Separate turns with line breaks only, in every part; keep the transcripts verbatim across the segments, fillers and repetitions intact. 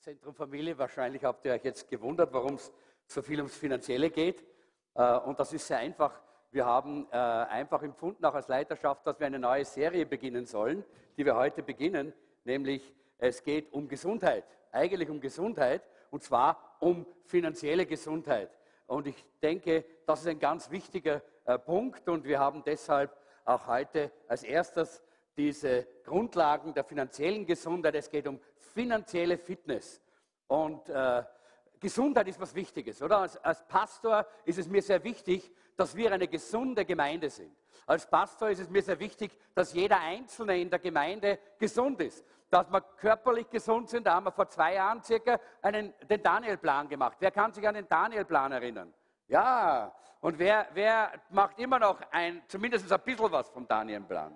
Zentrum Familie. Wahrscheinlich habt ihr euch jetzt gewundert, warum es so viel ums Finanzielle geht. Äh, und das ist sehr einfach. Wir haben äh, einfach empfunden, auch als Leiterschaft, dass wir eine neue Serie beginnen sollen, die wir heute beginnen, nämlich es geht um Gesundheit, eigentlich um Gesundheit, und zwar um finanzielle Gesundheit. Und ich denke, das ist ein ganz wichtiger äh, Punkt, und wir haben deshalb auch heute als erstes diese Grundlagen der finanziellen Gesundheit. Es geht um finanzielle Fitness. Und äh, Gesundheit ist was Wichtiges, oder? Als, als Pastor ist es mir sehr wichtig, dass wir eine gesunde Gemeinde sind. Als Pastor ist es mir sehr wichtig, dass jeder Einzelne in der Gemeinde gesund ist. Dass wir körperlich gesund sind, da haben wir vor zwei Jahren circa einen, den Daniel-Plan gemacht. Wer kann sich an den Daniel-Plan erinnern? Ja, und wer, wer macht immer noch ein, zumindest ein bisschen was vom Daniel-Plan?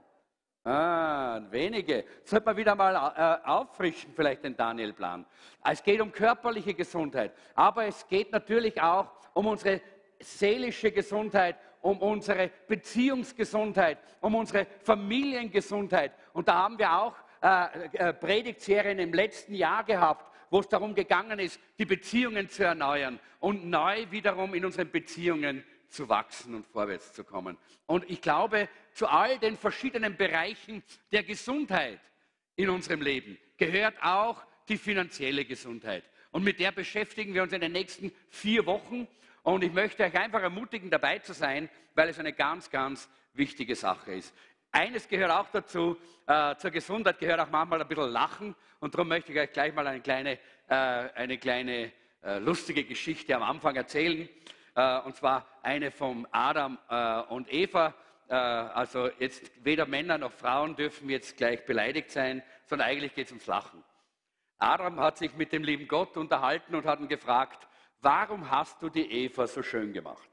Ah, wenige. Sollte man wieder mal äh, auffrischen, vielleicht den Daniel-Plan. Es geht um körperliche Gesundheit, aber es geht natürlich auch um unsere seelische Gesundheit, um unsere Beziehungsgesundheit, um unsere Familiengesundheit. Und da haben wir auch äh, äh, Predigtserien im letzten Jahr gehabt, wo es darum gegangen ist, die Beziehungen zu erneuern und neu wiederum in unseren Beziehungen zu wachsen und vorwärts zu kommen. Und ich glaube, zu all den verschiedenen Bereichen der Gesundheit in unserem Leben gehört auch die finanzielle Gesundheit. Und mit der beschäftigen wir uns in den nächsten vier Wochen. Und ich möchte euch einfach ermutigen, dabei zu sein, weil es eine ganz, ganz wichtige Sache ist. Eines gehört auch dazu, äh, zur Gesundheit gehört auch manchmal ein bisschen Lachen. Und darum möchte ich euch gleich mal eine kleine, äh, eine kleine äh, lustige Geschichte am Anfang erzählen. Äh, und zwar eine von Adam äh, und Eva. Äh, also jetzt weder Männer noch Frauen dürfen jetzt gleich beleidigt sein, sondern eigentlich geht es ums Lachen. Adam hat sich mit dem lieben Gott unterhalten und hat ihn gefragt, warum hast du die Eva so schön gemacht?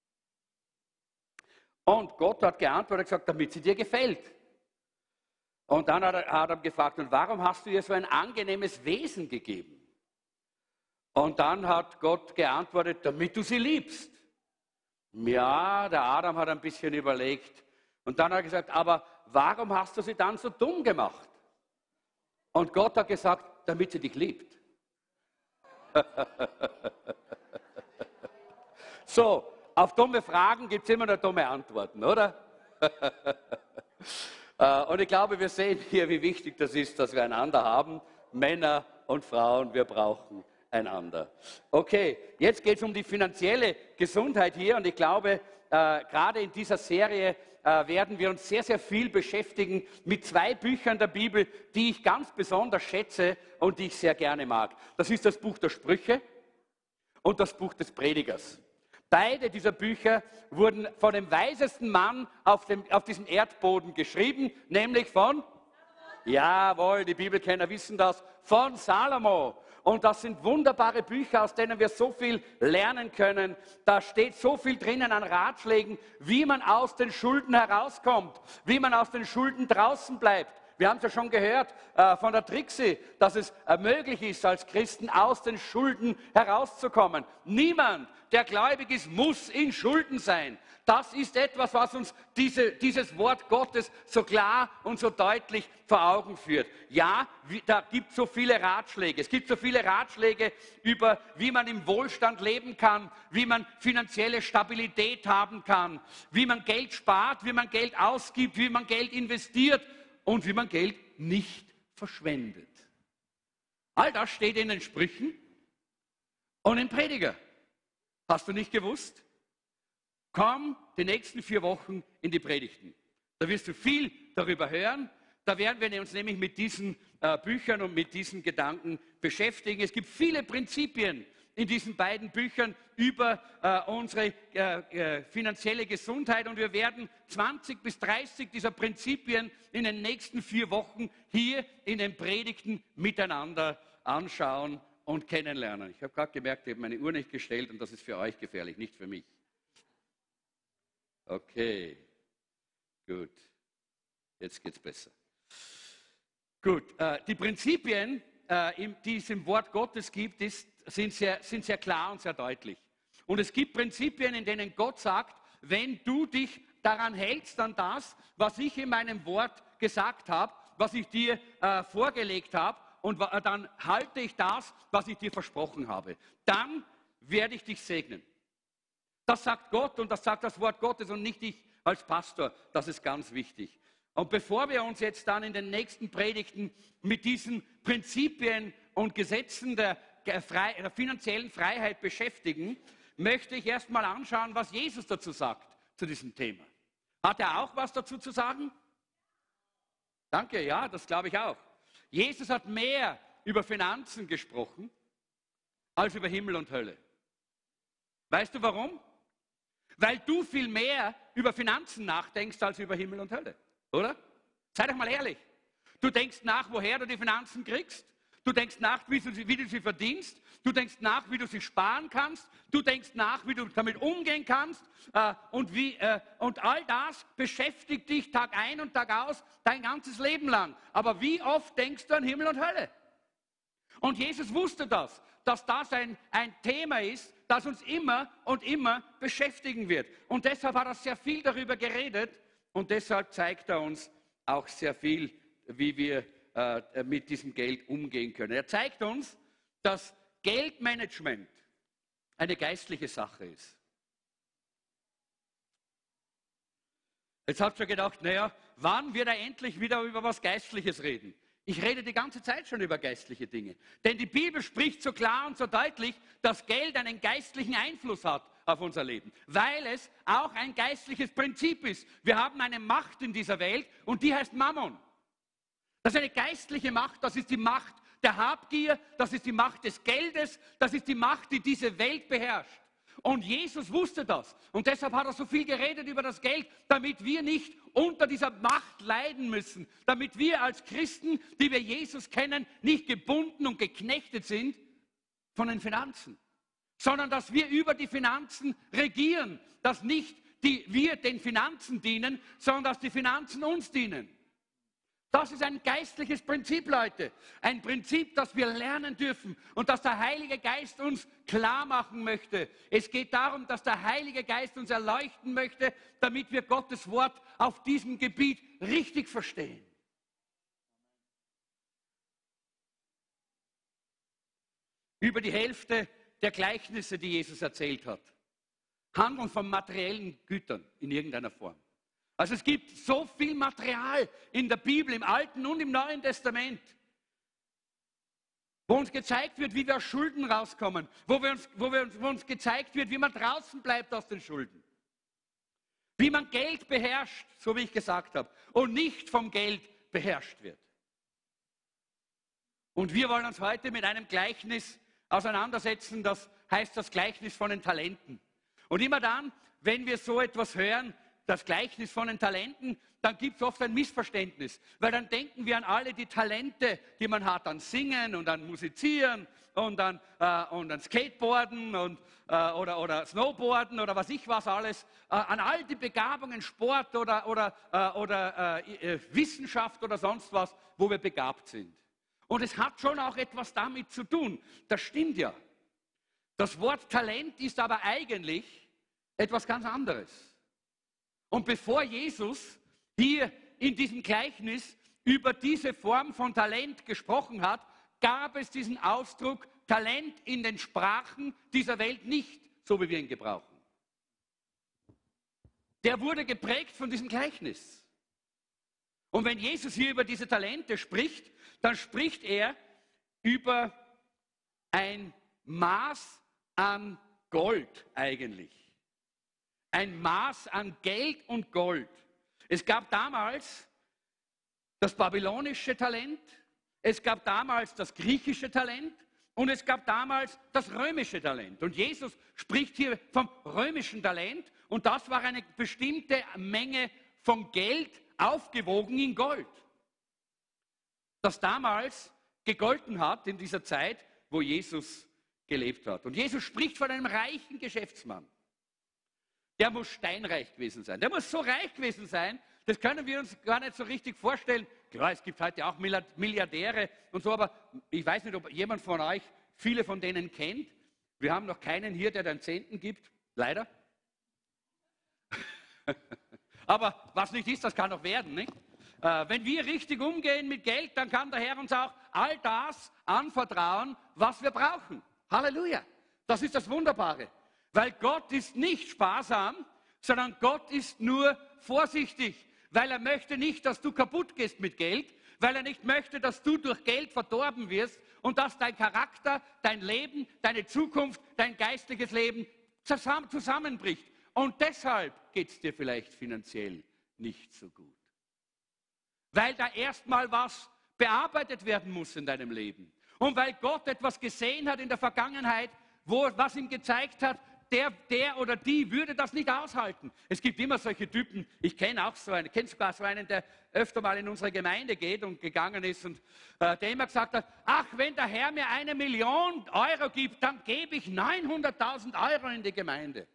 Und Gott hat geantwortet und gesagt, damit sie dir gefällt. Und dann hat Adam gefragt, und warum hast du ihr so ein angenehmes Wesen gegeben? Und dann hat Gott geantwortet, damit du sie liebst. Ja, der Adam hat ein bisschen überlegt. Und dann hat er gesagt, aber warum hast du sie dann so dumm gemacht? Und Gott hat gesagt, damit sie dich liebt. So, auf dumme Fragen gibt es immer nur dumme Antworten, oder? Und ich glaube, wir sehen hier, wie wichtig das ist, dass wir einander haben. Männer und Frauen, wir brauchen einander. Okay, jetzt geht es um die finanzielle Gesundheit hier, und ich glaube, äh, gerade in dieser Serie äh, werden wir uns sehr, sehr viel beschäftigen mit zwei Büchern der Bibel, die ich ganz besonders schätze und die ich sehr gerne mag. Das ist das Buch der Sprüche und das Buch des Predigers. Beide dieser Bücher wurden von dem weisesten Mann auf, dem, auf diesem Erdboden geschrieben, nämlich von, jawohl, die Bibelkenner wissen das, von Salomo. Und das sind wunderbare Bücher, aus denen wir so viel lernen können. Da steht so viel drinnen an Ratschlägen, wie man aus den Schulden herauskommt, wie man aus den Schulden draußen bleibt. Wir haben es ja schon gehört äh, von der Trixie, dass es äh, möglich ist, als Christen aus den Schulden herauszukommen. Niemand, der gläubig ist, muss in Schulden sein. Das ist etwas, was uns diese, dieses Wort Gottes so klar und so deutlich vor Augen führt. Ja, wie, da gibt es so viele Ratschläge. Es gibt so viele Ratschläge über, wie man im Wohlstand leben kann, wie man finanzielle Stabilität haben kann, wie man Geld spart, wie man Geld ausgibt, wie man Geld investiert und wie man Geld nicht verschwendet. All das steht in den Sprüchen und im Prediger. Hast du nicht gewusst? Komm die nächsten vier Wochen in die Predigten. Da wirst du viel darüber hören. Da werden wir uns nämlich mit diesen äh, Büchern und mit diesen Gedanken beschäftigen. Es gibt viele Prinzipien in diesen beiden Büchern über äh, unsere äh, äh, finanzielle Gesundheit, und wir werden zwanzig bis dreißig dieser Prinzipien in den nächsten vier Wochen hier in den Predigten miteinander anschauen und kennenlernen. Ich habe gerade gemerkt, ich habe meine Uhr nicht gestellt, und das ist für euch gefährlich, nicht für mich. Okay, gut, jetzt geht es besser. Gut, äh, die Prinzipien, äh, im, die es im Wort Gottes gibt, ist, sind, sehr, sind sehr klar und sehr deutlich. Und es gibt Prinzipien, in denen Gott sagt, wenn du dich daran hältst, an das, was ich in meinem Wort gesagt habe, was ich dir äh, vorgelegt habe, und dann halte ich das, was ich dir versprochen habe. Dann werde ich dich segnen. Das sagt Gott und das sagt das Wort Gottes und nicht ich als Pastor. Das ist ganz wichtig. Und bevor wir uns jetzt dann in den nächsten Predigten mit diesen Prinzipien und Gesetzen der, der, Frei, der finanziellen Freiheit beschäftigen, möchte ich erst mal anschauen, was Jesus dazu sagt, zu diesem Thema. Hat er auch was dazu zu sagen? Danke, ja, das glaube ich auch. Jesus hat mehr über Finanzen gesprochen als über Himmel und Hölle. Weißt du warum? Weil du viel mehr über Finanzen nachdenkst als über Himmel und Hölle, oder? Sei doch mal ehrlich. Du denkst nach, woher du die Finanzen kriegst. Du denkst nach, wie du, sie, wie du sie verdienst. Du denkst nach, wie du sie sparen kannst. Du denkst nach, wie du damit umgehen kannst. Äh, und, wie, äh, und all das beschäftigt dich Tag ein und Tag aus, dein ganzes Leben lang. Aber wie oft denkst du an Himmel und Hölle? Und Jesus wusste das, dass das ein, ein Thema ist, das uns immer und immer beschäftigen wird. Und deshalb hat er sehr viel darüber geredet und deshalb zeigt er uns auch sehr viel, wie wir äh, mit diesem Geld umgehen können. Er zeigt uns, dass Geldmanagement eine geistliche Sache ist. Jetzt habt ihr gedacht, naja, wann wird er endlich wieder über was Geistliches reden? Ich rede die ganze Zeit schon über geistliche Dinge. Denn die Bibel spricht so klar und so deutlich, dass Geld einen geistlichen Einfluss hat auf unser Leben. Weil es auch ein geistliches Prinzip ist. Wir haben eine Macht in dieser Welt und die heißt Mammon. Das ist eine geistliche Macht, das ist die Macht der Habgier, das ist die Macht des Geldes, das ist die Macht, die diese Welt beherrscht. Und Jesus wusste das. Und deshalb hat er so viel geredet über das Geld, damit wir nicht unter dieser Macht leiden müssen. Damit wir als Christen, die wir Jesus kennen, nicht gebunden und geknechtet sind von den Finanzen. Sondern dass wir über die Finanzen regieren. Dass nicht die, wir den Finanzen dienen, sondern dass die Finanzen uns dienen. Das ist ein geistliches Prinzip, Leute. Ein Prinzip, das wir lernen dürfen und das der Heilige Geist uns klar machen möchte. Es geht darum, dass der Heilige Geist uns erleuchten möchte, damit wir Gottes Wort auf diesem Gebiet richtig verstehen. Über die Hälfte der Gleichnisse, die Jesus erzählt hat, handeln von materiellen Gütern in irgendeiner Form. Also es gibt so viel Material in der Bibel, im Alten und im Neuen Testament, wo uns gezeigt wird, wie wir aus Schulden rauskommen, wo, wir uns, wo, wir uns, wo uns gezeigt wird, wie man draußen bleibt aus den Schulden, wie man Geld beherrscht, so wie ich gesagt habe, und nicht vom Geld beherrscht wird. Und wir wollen uns heute mit einem Gleichnis auseinandersetzen, das heißt das Gleichnis von den Talenten. Und immer dann, wenn wir so etwas hören, das Gleichnis von den Talenten, dann gibt es oft ein Missverständnis, weil dann denken wir an alle die Talente, die man hat, an Singen und an Musizieren und an, äh, und an Skateboarden und, äh, oder, oder Snowboarden oder was ich was alles, äh, an all die Begabungen, Sport oder, oder, äh, oder äh, Wissenschaft oder sonst was, wo wir begabt sind. Und es hat schon auch etwas damit zu tun, das stimmt ja. Das Wort Talent ist aber eigentlich etwas ganz anderes. Und bevor Jesus hier in diesem Gleichnis über diese Form von Talent gesprochen hat, gab es diesen Ausdruck Talent in den Sprachen dieser Welt nicht, so wie wir ihn gebrauchen. Der wurde geprägt von diesem Gleichnis. Und wenn Jesus hier über diese Talente spricht, dann spricht er über ein Maß an Gold eigentlich. Ein Maß an Geld und Gold. Es gab damals das babylonische Talent, es gab damals das griechische Talent und es gab damals das römische Talent. Und Jesus spricht hier vom römischen Talent und das war eine bestimmte Menge von Geld aufgewogen in Gold, das damals gegolten hat in dieser Zeit, wo Jesus gelebt hat. Und Jesus spricht von einem reichen Geschäftsmann. Der muss steinreich gewesen sein. Der muss so reich gewesen sein, das können wir uns gar nicht so richtig vorstellen. Klar, es gibt heute auch Milliardäre und so, aber ich weiß nicht, ob jemand von euch viele von denen kennt. Wir haben noch keinen hier, der den Zehnten gibt, leider. Aber was nicht ist, das kann noch werden, nicht? Äh, wenn wir richtig umgehen mit Geld, dann kann der Herr uns auch all das anvertrauen, was wir brauchen. Halleluja. Das ist das Wunderbare. Weil Gott ist nicht sparsam, sondern Gott ist nur vorsichtig. Weil er möchte nicht, dass du kaputt gehst mit Geld, weil er nicht möchte, dass du durch Geld verdorben wirst und dass dein Charakter, dein Leben, deine Zukunft, dein geistliches Leben zusammen, zusammenbricht. Und deshalb geht es dir vielleicht finanziell nicht so gut. Weil da erstmal was bearbeitet werden muss in deinem Leben. Und weil Gott etwas gesehen hat in der Vergangenheit, wo, was ihm gezeigt hat, der, der oder die würde das nicht aushalten. Es gibt immer solche Typen, ich kenne auch so einen, kenne sogar so einen, der öfter mal in unsere Gemeinde geht und gegangen ist und äh, der immer gesagt hat, ach, wenn der Herr mir eine Million Euro gibt, dann gebe ich neunhunderttausend Euro in die Gemeinde.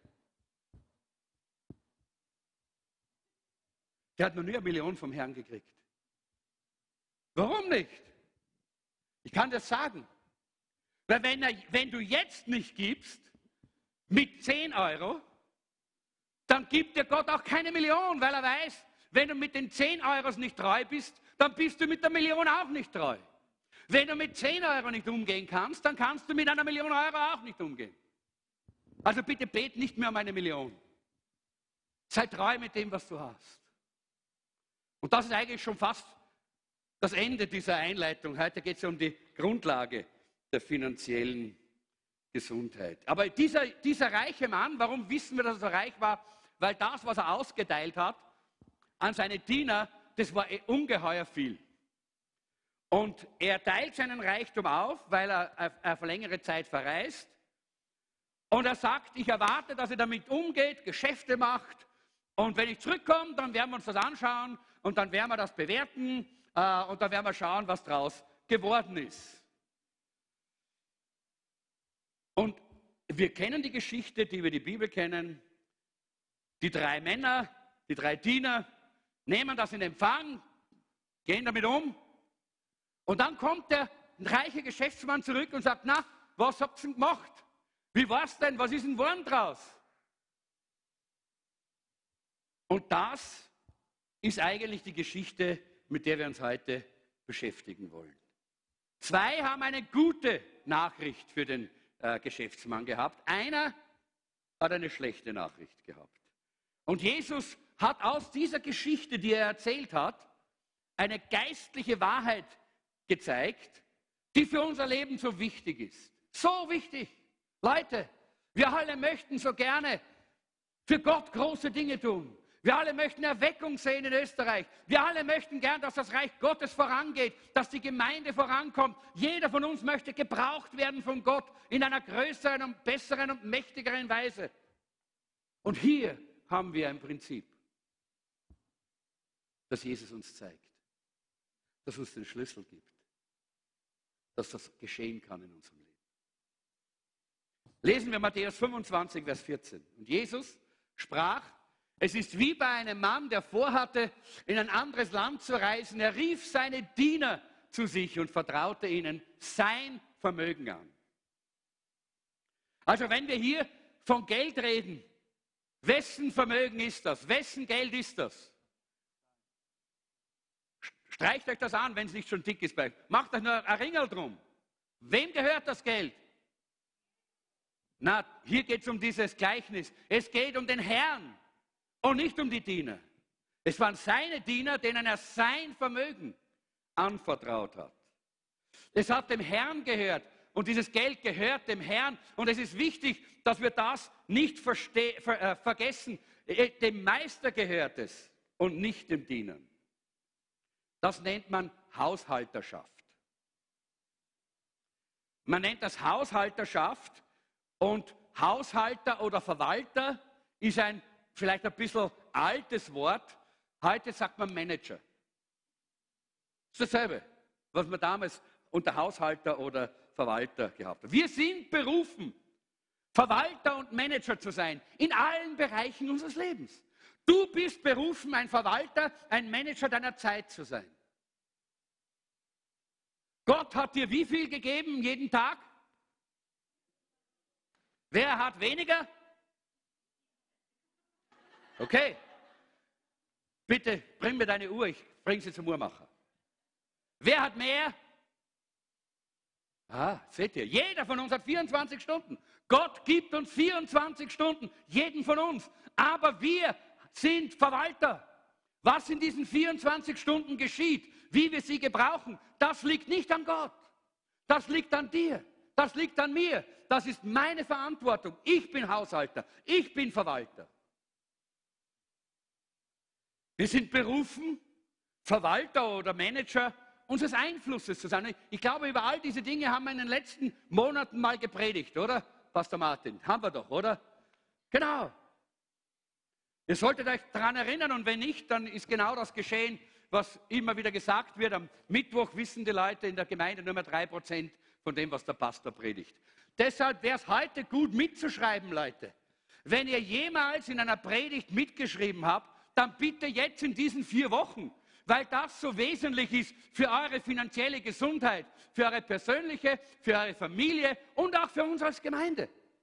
Der hat noch nie eine Million vom Herrn gekriegt. Warum nicht? Ich kann das sagen. Weil wenn, er, wenn du jetzt nicht gibst, mit zehn Euro, dann gibt dir Gott auch keine Million, weil er weiß, wenn du mit den zehn Euros nicht treu bist, dann bist du mit der Million auch nicht treu. Wenn du mit zehn Euro nicht umgehen kannst, dann kannst du mit einer Million Euro auch nicht umgehen. Also bitte bet nicht mehr um eine Million. Sei treu mit dem, was du hast. Und das ist eigentlich schon fast das Ende dieser Einleitung. Heute geht es ja um die Grundlage der finanziellen Gesundheit. Aber dieser, dieser reiche Mann, warum wissen wir, dass er so reich war? Weil das, was er ausgeteilt hat an seine Diener, das war ungeheuer viel. Und er teilt seinen Reichtum auf, weil er auf längere Zeit verreist. Und er sagt, ich erwarte, dass er damit umgeht, Geschäfte macht. Und wenn ich zurückkomme, dann werden wir uns das anschauen und dann werden wir das bewerten äh, und dann werden wir schauen, was daraus geworden ist. Und wir kennen die Geschichte, die wir die Bibel kennen. Die drei Männer, die drei Diener nehmen das in Empfang, gehen damit um. Und dann kommt der reiche Geschäftsmann zurück und sagt, na, was habt ihr denn gemacht? Wie war es denn? Was ist denn geworden draus? Und das ist eigentlich die Geschichte, mit der wir uns heute beschäftigen wollen. Zwei haben eine gute Nachricht für den äh, Geschäftsmann gehabt. Einer hat eine schlechte Nachricht gehabt. Und Jesus hat aus dieser Geschichte, die er erzählt hat, eine geistliche Wahrheit gezeigt, die für unser Leben so wichtig ist. So wichtig. Leute, wir alle möchten so gerne für Gott große Dinge tun. Wir alle möchten Erweckung sehen in Österreich. Wir alle möchten gern, dass das Reich Gottes vorangeht, dass die Gemeinde vorankommt. Jeder von uns möchte gebraucht werden von Gott in einer größeren und besseren und mächtigeren Weise. Und hier haben wir ein Prinzip, das Jesus uns zeigt, das uns den Schlüssel gibt, dass das geschehen kann in unserem Leben. Lesen wir Matthäus fünfundzwanzig, Vers vierzehn. Und Jesus sprach, es ist wie bei einem Mann, der vorhatte, in ein anderes Land zu reisen. Er rief seine Diener zu sich und vertraute ihnen sein Vermögen an. Also wenn wir hier von Geld reden, wessen Vermögen ist das? Wessen Geld ist das? Streicht euch das an, wenn es nicht schon dick ist. Macht euch nur ein Ringel drum. Wem gehört das Geld? Na, hier geht es um dieses Gleichnis. Es geht um den Herrn und nicht um die Diener. Es waren seine Diener, denen er sein Vermögen anvertraut hat. Es hat dem Herrn gehört und dieses Geld gehört dem Herrn. Und es ist wichtig, dass wir das nicht verste- ver- äh, vergessen. Dem Meister gehört es und nicht dem Dienern. Das nennt man Haushalterschaft. Man nennt das Haushalterschaft und Haushalter oder Verwalter ist ein vielleicht ein bisschen altes Wort. Heute sagt man Manager. Das ist dasselbe, was man damals unter Haushalter oder Verwalter gehabt hat. Wir sind berufen, Verwalter und Manager zu sein, in allen Bereichen unseres Lebens. Du bist berufen, ein Verwalter, ein Manager deiner Zeit zu sein. Gott hat dir wie viel gegeben jeden Tag? Wer hat weniger? Okay. Bitte bring mir deine Uhr, ich bringe sie zum Uhrmacher. Wer hat mehr? Ah, seht ihr, jeder von uns hat vierundzwanzig Stunden. Gott gibt uns vierundzwanzig Stunden, jeden von uns. Aber wir sind Verwalter. Was in diesen vierundzwanzig Stunden geschieht, wie wir sie gebrauchen, das liegt nicht an Gott. Das liegt an dir. Das liegt an mir. Das ist meine Verantwortung. Ich bin Haushalter. Ich bin Verwalter. Wir sind berufen, Verwalter oder Manager unseres Einflusses zu sein. Ich glaube, über all diese Dinge haben wir in den letzten Monaten mal gepredigt, oder? Pastor Martin, haben wir doch, oder? Genau. Ihr solltet euch daran erinnern und wenn nicht, dann ist genau das geschehen, was immer wieder gesagt wird. Am Mittwoch wissen die Leute in der Gemeinde nur mehr drei Prozent von dem, was der Pastor predigt. Deshalb wäre es heute gut mitzuschreiben, Leute. Wenn ihr jemals in einer Predigt mitgeschrieben habt, dann bitte jetzt in diesen vier Wochen, weil das so wesentlich ist für eure finanzielle Gesundheit, für eure persönliche, für eure Familie und auch für uns als Gemeinde.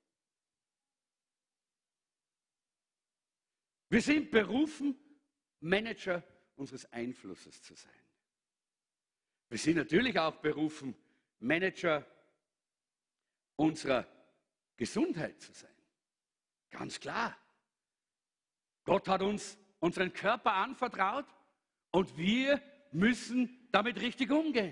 Wir sind berufen, Manager unseres Einflusses zu sein. Wir sind natürlich auch berufen, Manager unserer Gesundheit zu sein. Ganz klar. Gott hat uns unseren Körper anvertraut und wir müssen damit richtig umgehen.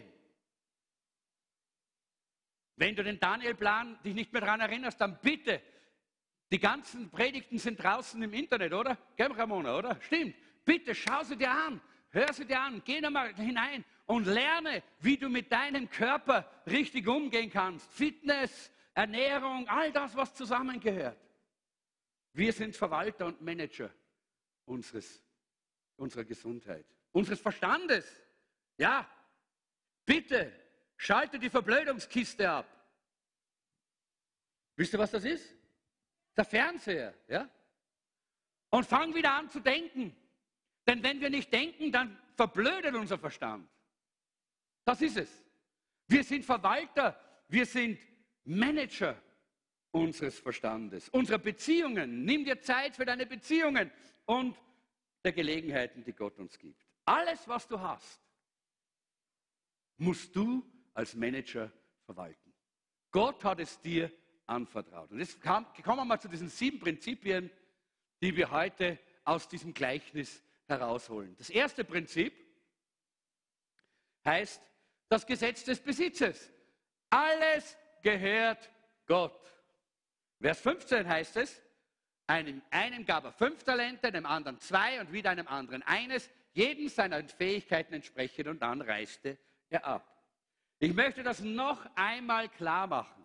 Wenn du den Daniel-Plan dich nicht mehr daran erinnerst, dann bitte. Die ganzen Predigten sind draußen im Internet, oder? Gell, Ramona, oder? Stimmt. Bitte schau sie dir an, hör sie dir an, geh nochmal hinein und lerne, wie du mit deinem Körper richtig umgehen kannst. Fitness, Ernährung, all das, was zusammengehört. Wir sind Verwalter und Manager unseres, unserer Gesundheit, unseres Verstandes. Ja, bitte, schalte die Verblödungskiste ab. Wisst ihr, was das ist? Der Fernseher, ja? Und fang wieder an zu denken. Denn wenn wir nicht denken, dann verblödet unser Verstand. Das ist es. Wir sind Verwalter, wir sind Manager unseres Verstandes, unserer Beziehungen. Nimm dir Zeit für deine Beziehungen und der Gelegenheiten, die Gott uns gibt. Alles, was du hast, musst du als Manager verwalten. Gott hat es dir anvertraut. Und jetzt kommen wir mal zu diesen sieben Prinzipien, die wir heute aus diesem Gleichnis herausholen. Das erste Prinzip heißt das Gesetz des Besitzes. Alles gehört Gott. Vers fünfzehn heißt es, einem, einem gab er fünf Talente, einem anderen zwei und wieder einem anderen eines, jedem seiner Fähigkeiten entsprechend und dann reiste er ab. Ich möchte das noch einmal klar machen.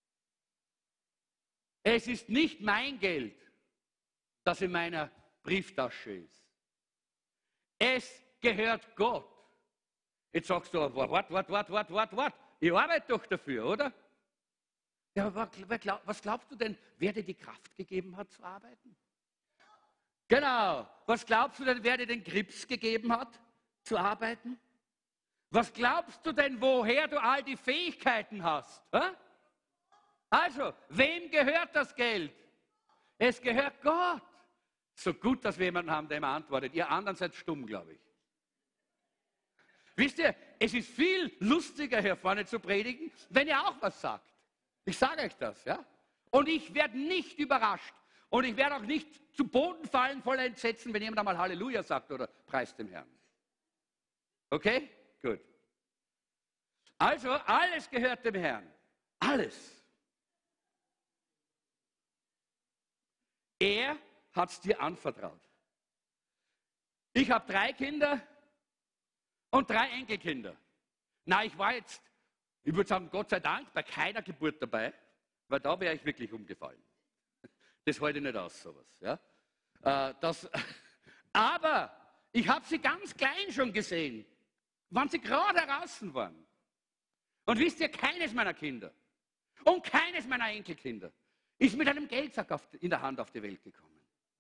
Es ist nicht mein Geld, das in meiner Brieftasche ist. Es gehört Gott. Jetzt sagst du, wart, wart, wart, wart, wart, wart. Ich arbeite doch dafür, oder? Ja, aber was glaubst du denn, wer dir die Kraft gegeben hat zu arbeiten? Genau. Was glaubst du denn, wer dir den Grips gegeben hat zu arbeiten? Was glaubst du denn, woher du all die Fähigkeiten hast? Hä? Also, wem gehört das Geld? Es gehört Gott. So gut, dass wir jemanden haben, der immer antwortet. Ihr anderen seid stumm, glaube ich. Wisst ihr, es ist viel lustiger, hier vorne zu predigen, wenn ihr auch was sagt. Ich sage euch das, ja? Und ich werde nicht überrascht. Und ich werde auch nicht zu Boden fallen voller Entsetzen, wenn jemand einmal Halleluja sagt oder preist dem Herrn. Okay? Gut. Also, alles gehört dem Herrn. Alles. Er hat es dir anvertraut. Ich habe drei Kinder und drei Enkelkinder. Na, ich war jetzt, ich würde sagen, Gott sei Dank, bei keiner Geburt dabei, weil da wäre ich wirklich umgefallen. Das halte ich nicht aus, sowas. Ja? Äh, das, aber ich habe sie ganz klein schon gesehen, wann sie gerade heraus waren. Und wisst ihr, keines meiner Kinder und keines meiner Enkelkinder ist mit einem Geldsack auf, in der Hand auf die Welt gekommen.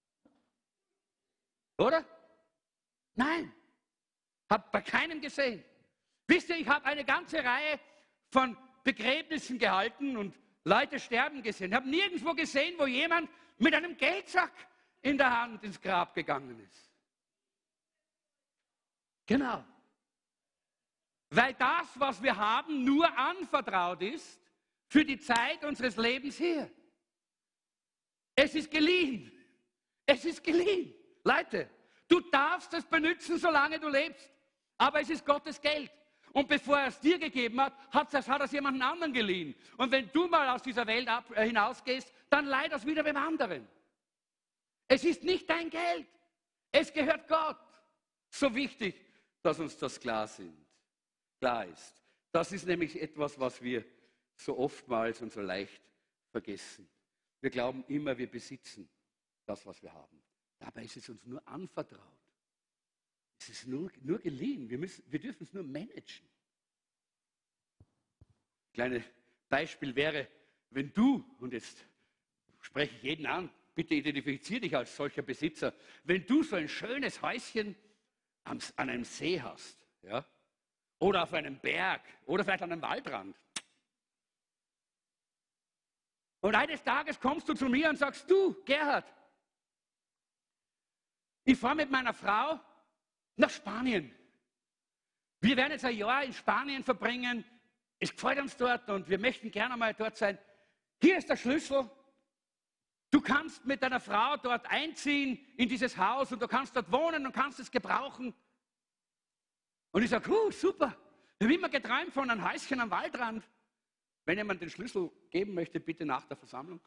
Oder? Nein. Hab bei keinem gesehen. Wisst ihr, ich habe eine ganze Reihe von Begräbnissen gehalten und Leute sterben gesehen. Ich habe nirgendwo gesehen, wo jemand mit einem Geldsack in der Hand ins Grab gegangen ist. Genau. Weil das, was wir haben, nur anvertraut ist für die Zeit unseres Lebens hier. Es ist geliehen. Es ist geliehen. Leute, du darfst es benutzen, solange du lebst. Aber es ist Gottes Geld. Und bevor er es dir gegeben hat, hat er es jemandem anderen geliehen. Und wenn du mal aus dieser Welt ab, äh, hinausgehst, dann leih das wieder beim anderen. Es ist nicht dein Geld. Es gehört Gott. So wichtig, dass uns das klar sind. Klar ist. Das ist nämlich etwas, was wir so oftmals und so leicht vergessen. Wir glauben immer, wir besitzen das, was wir haben. Dabei ist es uns nur anvertraut. Es ist nur, nur geliehen. Wir, müssen, wir dürfen es nur managen. Kleines Beispiel wäre, wenn du, und jetzt spreche ich jeden an, bitte identifiziere dich als solcher Besitzer, wenn du so ein schönes Häuschen am, an einem See hast, ja, oder auf einem Berg, oder vielleicht an einem Waldrand. Und eines Tages kommst du zu mir und sagst, du, Gerhard, ich fahre mit meiner Frau nach Spanien. Wir werden jetzt ein Jahr in Spanien verbringen. Es gefällt uns dort und wir möchten gerne mal dort sein. Hier ist der Schlüssel. Du kannst mit deiner Frau dort einziehen in dieses Haus und du kannst dort wohnen und kannst es gebrauchen. Und ich sage, uh, super. Ich habe immer geträumt von einem Häuschen am Waldrand. Wenn jemand den Schlüssel geben möchte, bitte nach der Versammlung.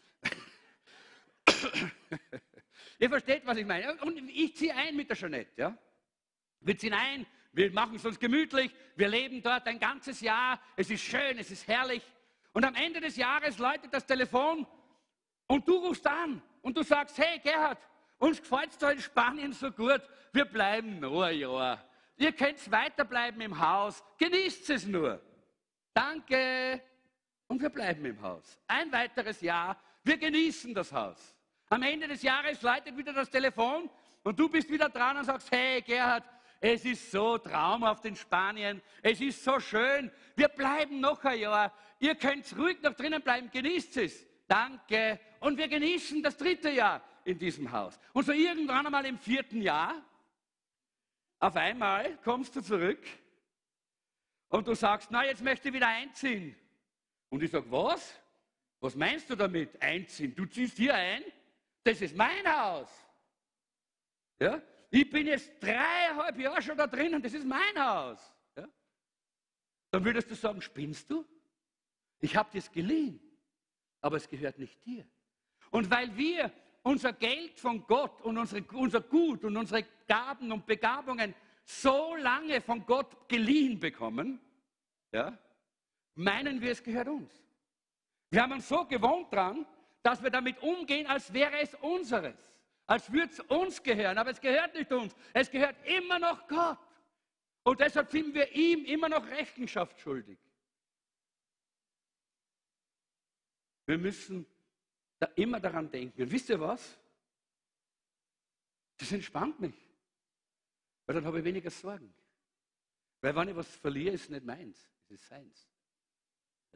Ihr versteht, was ich meine. Und ich ziehe ein mit der Jeanette. Ja? Wir ziehen ein, wir machen es uns gemütlich, wir leben dort ein ganzes Jahr. Es ist schön, es ist herrlich. Und am Ende des Jahres läutet das Telefon und du rufst an und du sagst, hey Gerhard, uns gefällt es da in Spanien so gut, wir bleiben noch ein Jahr. Ihr könnt weiterbleiben im Haus, genießt es nur. Danke. Und wir bleiben im Haus. Ein weiteres Jahr, wir genießen das Haus. Am Ende des Jahres läutet wieder das Telefon und du bist wieder dran und sagst, hey Gerhard, es ist so traumhaft in Spanien, es ist so schön, wir bleiben noch ein Jahr, ihr könnt ruhig noch drinnen bleiben, genießt es. Danke. Und wir genießen das dritte Jahr in diesem Haus. Und so irgendwann einmal im vierten Jahr, auf einmal kommst du zurück und du sagst, na, jetzt möchte ich wieder einziehen. Und ich sage, was? Was meinst du damit, einziehen? Du ziehst hier ein? Das ist mein Haus. Ja? Ich bin jetzt dreieinhalb Jahre schon da drin und das ist mein Haus. Ja? Dann würdest du sagen, spinnst du? Ich habe dir es geliehen, aber es gehört nicht dir. Und weil wir unser Geld von Gott und unsere, unser Gut und unsere Gaben und Begabungen so lange von Gott geliehen bekommen, ja, meinen wir, es gehört uns. Wir haben uns so gewohnt dran, dass wir damit umgehen, als wäre es unseres. Als würde es uns gehören, aber es gehört nicht uns. Es gehört immer noch Gott. Und deshalb sind wir ihm immer noch Rechenschaft schuldig. Wir müssen da immer daran denken. Und wisst ihr was? Das entspannt mich. Weil dann habe ich weniger Sorgen. Weil wenn ich was verliere, ist es nicht meins, es ist seins. Ja.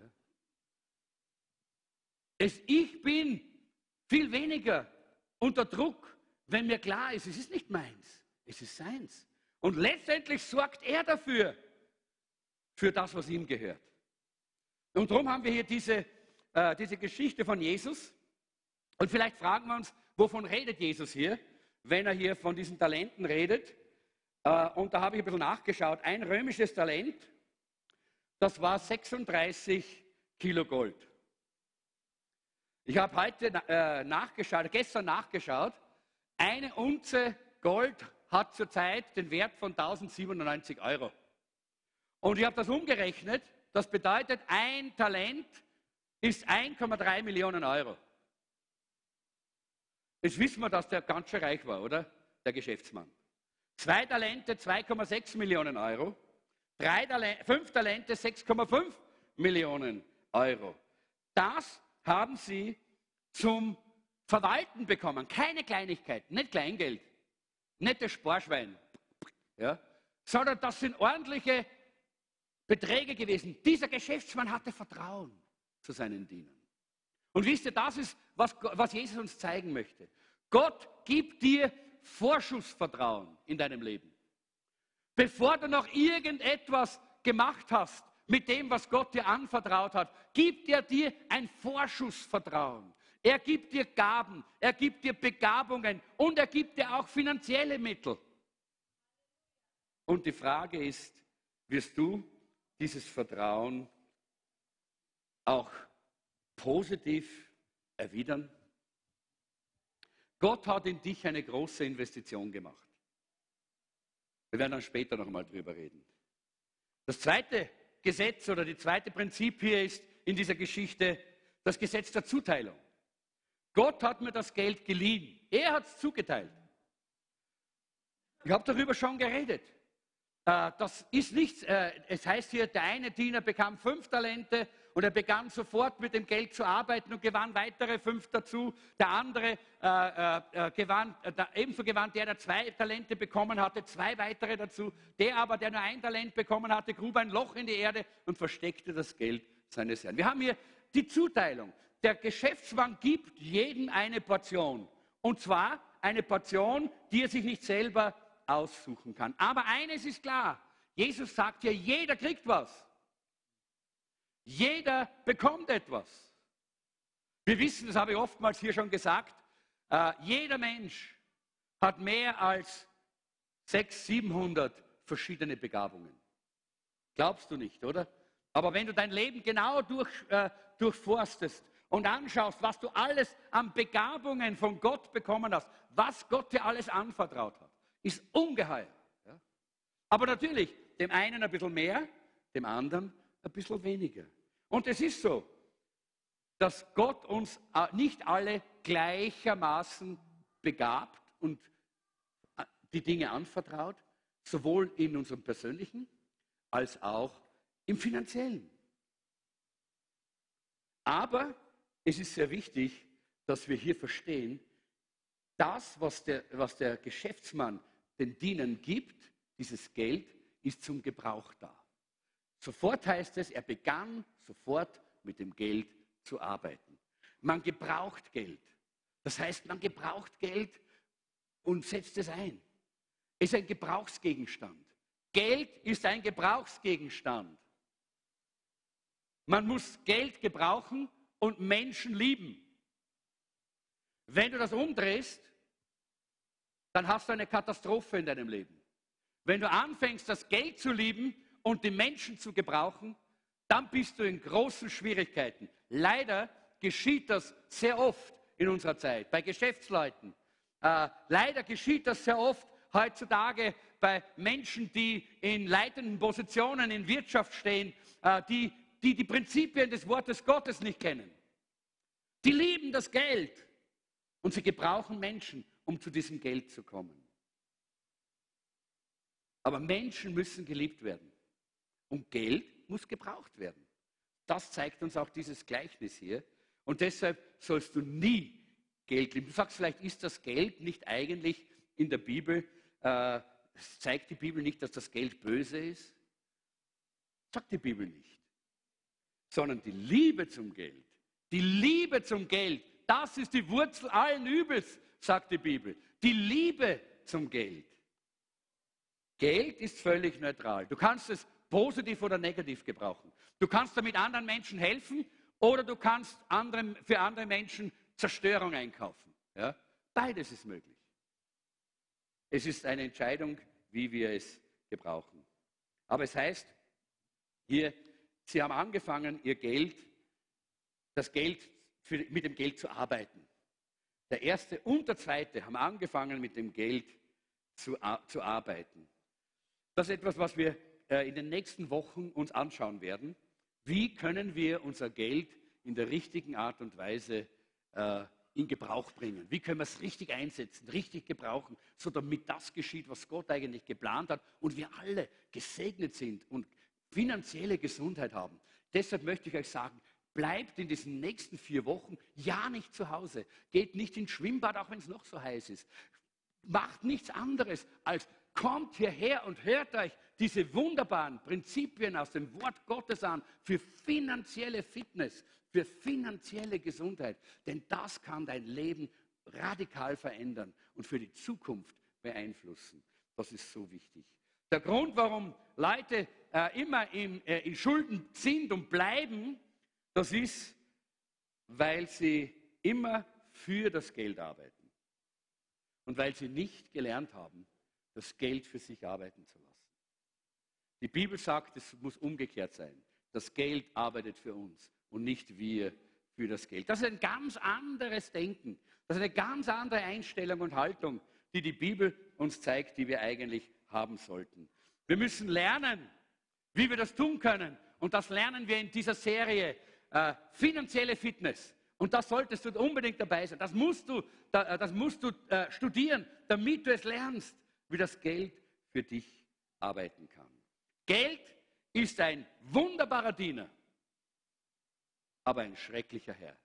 Es, ich bin viel weniger unter Druck, wenn mir klar ist, es ist nicht meins, es ist seins. Und letztendlich sorgt er dafür, für das, was ihm gehört. Und darum haben wir hier diese, äh, diese Geschichte von Jesus. Und vielleicht fragen wir uns, wovon redet Jesus hier, wenn er hier von diesen Talenten redet. Äh, und da habe ich ein bisschen nachgeschaut. Ein römisches Talent, das war sechsunddreißig Kilo Gold. Ich habe heute äh, nachgeschaut, gestern nachgeschaut, eine Unze Gold hat zurzeit den Wert von tausendsiebenundneunzig Euro. Und ich habe das umgerechnet, das bedeutet, ein Talent ist eins Komma drei Millionen Euro. Jetzt wissen wir, dass der ganz schön reich war, oder? Der Geschäftsmann. Zwei Talente, zwei Komma sechs Millionen Euro. Drei Talente, fünf Talente, sechs Komma fünf Millionen Euro. Das haben sie zum Verwalten bekommen. Keine Kleinigkeit, nicht Kleingeld, nicht das Sparschwein, ja? Sondern das sind ordentliche Beträge gewesen. Dieser Geschäftsmann hatte Vertrauen zu seinen Dienern. Und wisst ihr, das ist, was, was Jesus uns zeigen möchte. Gott gibt dir Vorschussvertrauen in deinem Leben. Bevor du noch irgendetwas gemacht hast mit dem, was Gott dir anvertraut hat, gibt er dir ein Vorschussvertrauen. Er gibt dir Gaben, er gibt dir Begabungen und er gibt dir auch finanzielle Mittel. Und die Frage ist, wirst du dieses Vertrauen auch positiv erwidern? Gott hat in dich eine große Investition gemacht. Wir werden dann später noch einmal drüber reden. Das zweite Gesetz oder die zweite Prinzip hier ist in dieser Geschichte das Gesetz der Zuteilung. Gott hat mir das Geld geliehen. Er hat es zugeteilt. Ich habe darüber schon geredet. Das ist nichts, es heißt hier, der eine Diener bekam fünf Talente und er begann sofort mit dem Geld zu arbeiten und gewann weitere fünf dazu. Der andere äh, äh, gewann, äh, ebenso gewann der, der zwei Talente bekommen hatte, zwei weitere dazu. Der aber, der nur ein Talent bekommen hatte, grub ein Loch in die Erde und versteckte das Geld seines Herrn. Wir haben hier die Zuteilung. Der Geschäftsmann gibt jedem eine Portion. Und zwar eine Portion, die er sich nicht selber aussuchen kann. Aber eines ist klar, Jesus sagt ja, jeder kriegt was. Jeder bekommt etwas. Wir wissen, das habe ich oftmals hier schon gesagt, äh, jeder Mensch hat mehr als sechshundert, siebenhundert verschiedene Begabungen. Glaubst du nicht, oder? Aber wenn du dein Leben genau durch, äh, durchforstest und anschaust, was du alles an Begabungen von Gott bekommen hast, was Gott dir alles anvertraut hat, ist ungeheuer. Ja? Aber natürlich, dem einen ein bisschen mehr, dem anderen ein bisschen weniger. Und es ist so, dass Gott uns nicht alle gleichermaßen begabt und die Dinge anvertraut, sowohl in unserem persönlichen als auch im finanziellen. Aber es ist sehr wichtig, dass wir hier verstehen, das, was der, was der Geschäftsmann den Dienern gibt, dieses Geld, ist zum Gebrauch da. Sofort heißt es, er begann sofort mit dem Geld zu arbeiten. Man gebraucht Geld. Das heißt, man gebraucht Geld und setzt es ein. Es ist ein Gebrauchsgegenstand. Geld ist ein Gebrauchsgegenstand. Man muss Geld gebrauchen und Menschen lieben. Wenn du das umdrehst, dann hast du eine Katastrophe in deinem Leben. Wenn du anfängst, das Geld zu lieben und die Menschen zu gebrauchen, dann bist du in großen Schwierigkeiten. Leider geschieht das sehr oft in unserer Zeit, bei Geschäftsleuten. Äh, leider geschieht das sehr oft heutzutage bei Menschen, die in leitenden Positionen in Wirtschaft stehen, äh, die, die die Prinzipien des Wortes Gottes nicht kennen. Die lieben das Geld und sie gebrauchen Menschen, um zu diesem Geld zu kommen. Aber Menschen müssen geliebt werden und Geld muss gebraucht werden. Das zeigt uns auch dieses Gleichnis hier. Und deshalb sollst du nie Geld lieben. Du sagst vielleicht, ist das Geld nicht eigentlich in der Bibel, äh, zeigt die Bibel nicht, dass das Geld böse ist? Sagt die Bibel nicht. Sondern die Liebe zum Geld, die Liebe zum Geld, das ist die Wurzel allen Übels, sagt die Bibel. Die Liebe zum Geld. Geld ist völlig neutral. Du kannst es positiv oder negativ gebrauchen. Du kannst damit anderen Menschen helfen oder du kannst anderen, für andere Menschen Zerstörung einkaufen. Ja? Beides ist möglich. Es ist eine Entscheidung, wie wir es gebrauchen. Aber es heißt, hier, sie haben angefangen, ihr Geld, das Geld für, mit dem Geld zu arbeiten. Der erste und der zweite haben angefangen, mit dem Geld zu, zu arbeiten. Das ist etwas, was wir äh, in den nächsten Wochen uns anschauen werden. Wie können wir unser Geld in der richtigen Art und Weise äh, in Gebrauch bringen? Wie können wir es richtig einsetzen, richtig gebrauchen, so damit das geschieht, was Gott eigentlich geplant hat und wir alle gesegnet sind und finanzielle Gesundheit haben. Deshalb möchte ich euch sagen, bleibt in diesen nächsten vier Wochen ja nicht zu Hause. Geht nicht ins Schwimmbad, auch wenn es noch so heiß ist. Macht nichts anderes als kommt hierher und hört euch diese wunderbaren Prinzipien aus dem Wort Gottes an für finanzielle Fitness, für finanzielle Gesundheit. Denn das kann dein Leben radikal verändern und für die Zukunft beeinflussen. Das ist so wichtig. Der Grund, warum Leute äh, immer in, äh, in Schulden sind und bleiben, das ist, weil sie immer für das Geld arbeiten. Und weil sie nicht gelernt haben, das Geld für sich arbeiten zu lassen. Die Bibel sagt, es muss umgekehrt sein. Das Geld arbeitet für uns und nicht wir für das Geld. Das ist ein ganz anderes Denken. Das ist eine ganz andere Einstellung und Haltung, die die Bibel uns zeigt, die wir eigentlich haben sollten. Wir müssen lernen, wie wir das tun können. Und das lernen wir in dieser Serie äh, finanzielle Fitness. Und das solltest du unbedingt dabei sein. Das musst du, das musst du äh, studieren, damit du es lernst, wie das Geld für dich arbeiten kann. Geld ist ein wunderbarer Diener, aber ein schrecklicher Herr.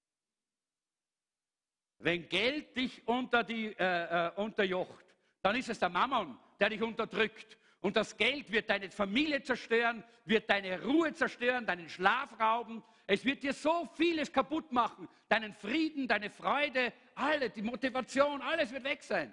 Wenn Geld dich unter die, äh, äh, unterjocht, dann ist es der Mammon, der dich unterdrückt. Und das Geld wird deine Familie zerstören, wird deine Ruhe zerstören, deinen Schlaf rauben. Es wird dir so vieles kaputt machen. Deinen Frieden, deine Freude, alle, die Motivation, alles wird weg sein.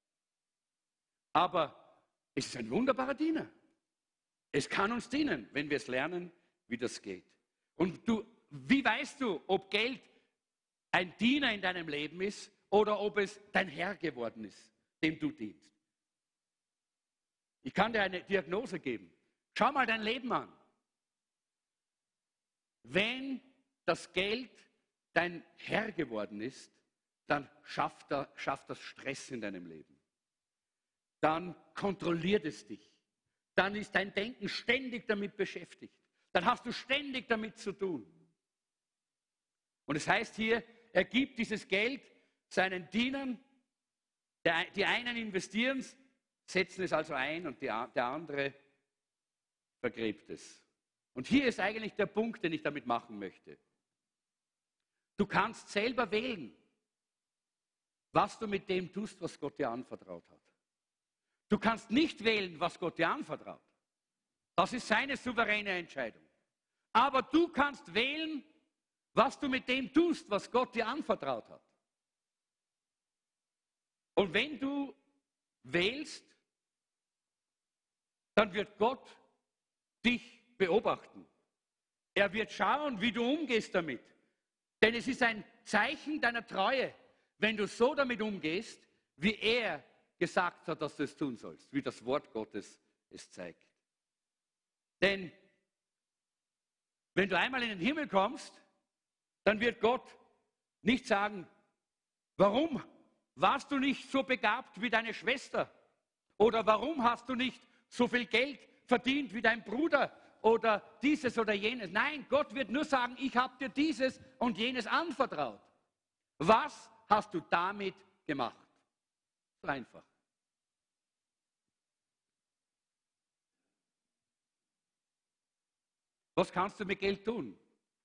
Aber es ist ein wunderbarer Diener. Es kann uns dienen, wenn wir es lernen, wie das geht. Und du, wie weißt du, ob Geld ein Diener in deinem Leben ist oder ob es dein Herr geworden ist, dem du dienst? Ich kann dir eine Diagnose geben. Schau mal dein Leben an. Wenn das Geld dein Herr geworden ist, dann schafft, er, schafft das Stress in deinem Leben. Dann kontrolliert es dich. Dann ist dein Denken ständig damit beschäftigt. Dann hast du ständig damit zu tun. Und es heißt hier, er gibt dieses Geld seinen Dienern, die einen investieren es, setzen es also ein und der andere vergräbt es. Und hier ist eigentlich der Punkt, den ich damit machen möchte. Du kannst selber wählen, was du mit dem tust, was Gott dir anvertraut hat. Du kannst nicht wählen, was Gott dir anvertraut. Das ist seine souveräne Entscheidung. Aber du kannst wählen, was du mit dem tust, was Gott dir anvertraut hat. Und wenn du wählst, dann wird Gott dich beobachten. Er wird schauen, wie du umgehst damit. Denn es ist ein Zeichen deiner Treue, wenn du so damit umgehst, wie er gesagt hat, dass du es tun sollst, wie das Wort Gottes es zeigt. Denn wenn du einmal in den Himmel kommst, dann wird Gott nicht sagen, warum warst du nicht so begabt wie deine Schwester? Oder warum hast du nicht so viel Geld verdient wie dein Bruder? Oder dieses oder jenes. Nein, Gott wird nur sagen, ich habe dir dieses und jenes anvertraut. Was hast du damit gemacht? So einfach. Was kannst du mit Geld tun?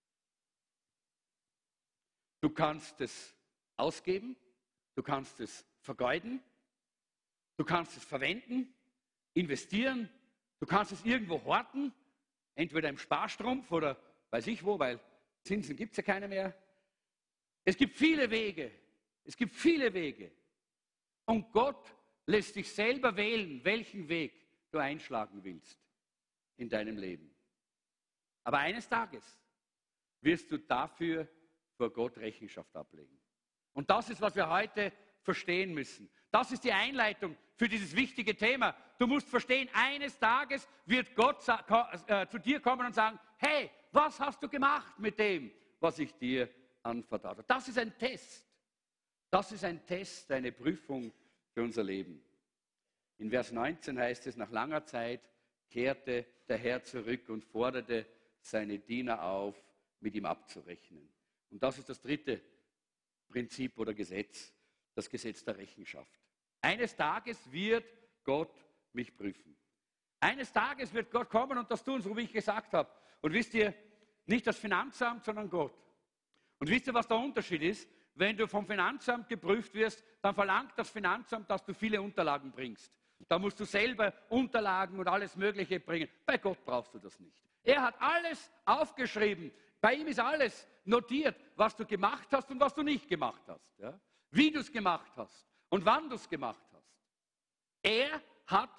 Du kannst es ausgeben, du kannst es vergeuden, du kannst es verwenden, investieren, du kannst es irgendwo horten, entweder im Sparstrumpf oder weiß ich wo, weil Zinsen gibt es ja keine mehr. Es gibt viele Wege, es gibt viele Wege. Und Gott lässt dich selber wählen, welchen Weg du einschlagen willst in deinem Leben. Aber eines Tages wirst du dafür vor Gott Rechenschaft ablegen. Und das ist, was wir heute verstehen müssen. Das ist die Einleitung für dieses wichtige Thema. Du musst verstehen, eines Tages wird Gott äh, zu dir kommen und sagen, hey, was hast du gemacht mit dem, was ich dir anvertraut habe? Das ist ein Test. Das ist ein Test, eine Prüfung für unser Leben. In Vers neunzehn heißt es, nach langer Zeit kehrte der Herr zurück und forderte seine Diener auf, mit ihm abzurechnen. Und das ist das dritte Prinzip oder Gesetz, das Gesetz der Rechenschaft. Eines Tages wird Gott mich prüfen. Eines Tages wird Gott kommen und das tun, so wie ich gesagt habe. Und wisst ihr, nicht das Finanzamt, sondern Gott. Und wisst ihr, was der Unterschied ist? Wenn du vom Finanzamt geprüft wirst, dann verlangt das Finanzamt, dass du viele Unterlagen bringst. Da musst du selber Unterlagen und alles Mögliche bringen. Bei Gott brauchst du das nicht. Er hat alles aufgeschrieben. Bei ihm ist alles notiert, was du gemacht hast und was du nicht gemacht hast. Ja? Wie du es gemacht hast und wann du es gemacht hast. Er hat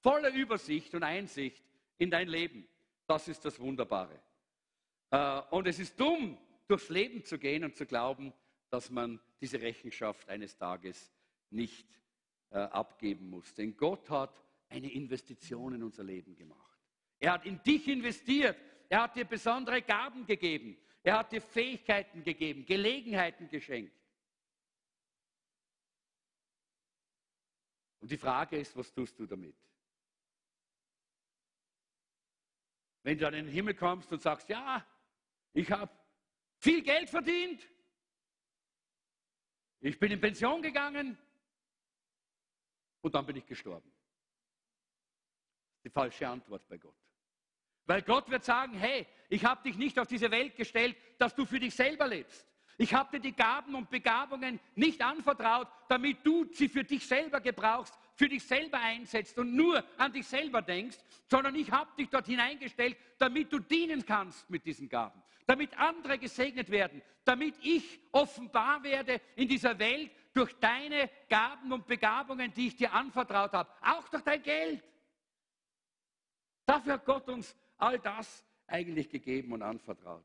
voller Übersicht und Einsicht in dein Leben. Das ist das Wunderbare. Äh, und es ist dumm, durchs Leben zu gehen und zu glauben, dass man diese Rechenschaft eines Tages nicht äh, abgeben muss. Denn Gott hat eine Investition in unser Leben gemacht. Er hat in dich investiert. Er hat dir besondere Gaben gegeben. Er hat dir Fähigkeiten gegeben, Gelegenheiten geschenkt. Und die Frage ist, was tust du damit? Wenn du an den Himmel kommst und sagst, ja, ich habe viel Geld verdient, ich bin in Pension gegangen und dann bin ich gestorben. Die falsche Antwort bei Gott. Weil Gott wird sagen, hey, ich habe dich nicht auf diese Welt gestellt, dass du für dich selber lebst. Ich habe dir die Gaben und Begabungen nicht anvertraut, damit du sie für dich selber gebrauchst, für dich selber einsetzt und nur an dich selber denkst, sondern ich habe dich dort hineingestellt, damit du dienen kannst mit diesen Gaben, damit andere gesegnet werden, damit ich offenbar werde in dieser Welt durch deine Gaben und Begabungen, die ich dir anvertraut habe, auch durch dein Geld. Dafür hat Gott uns all das eigentlich gegeben und anvertraut.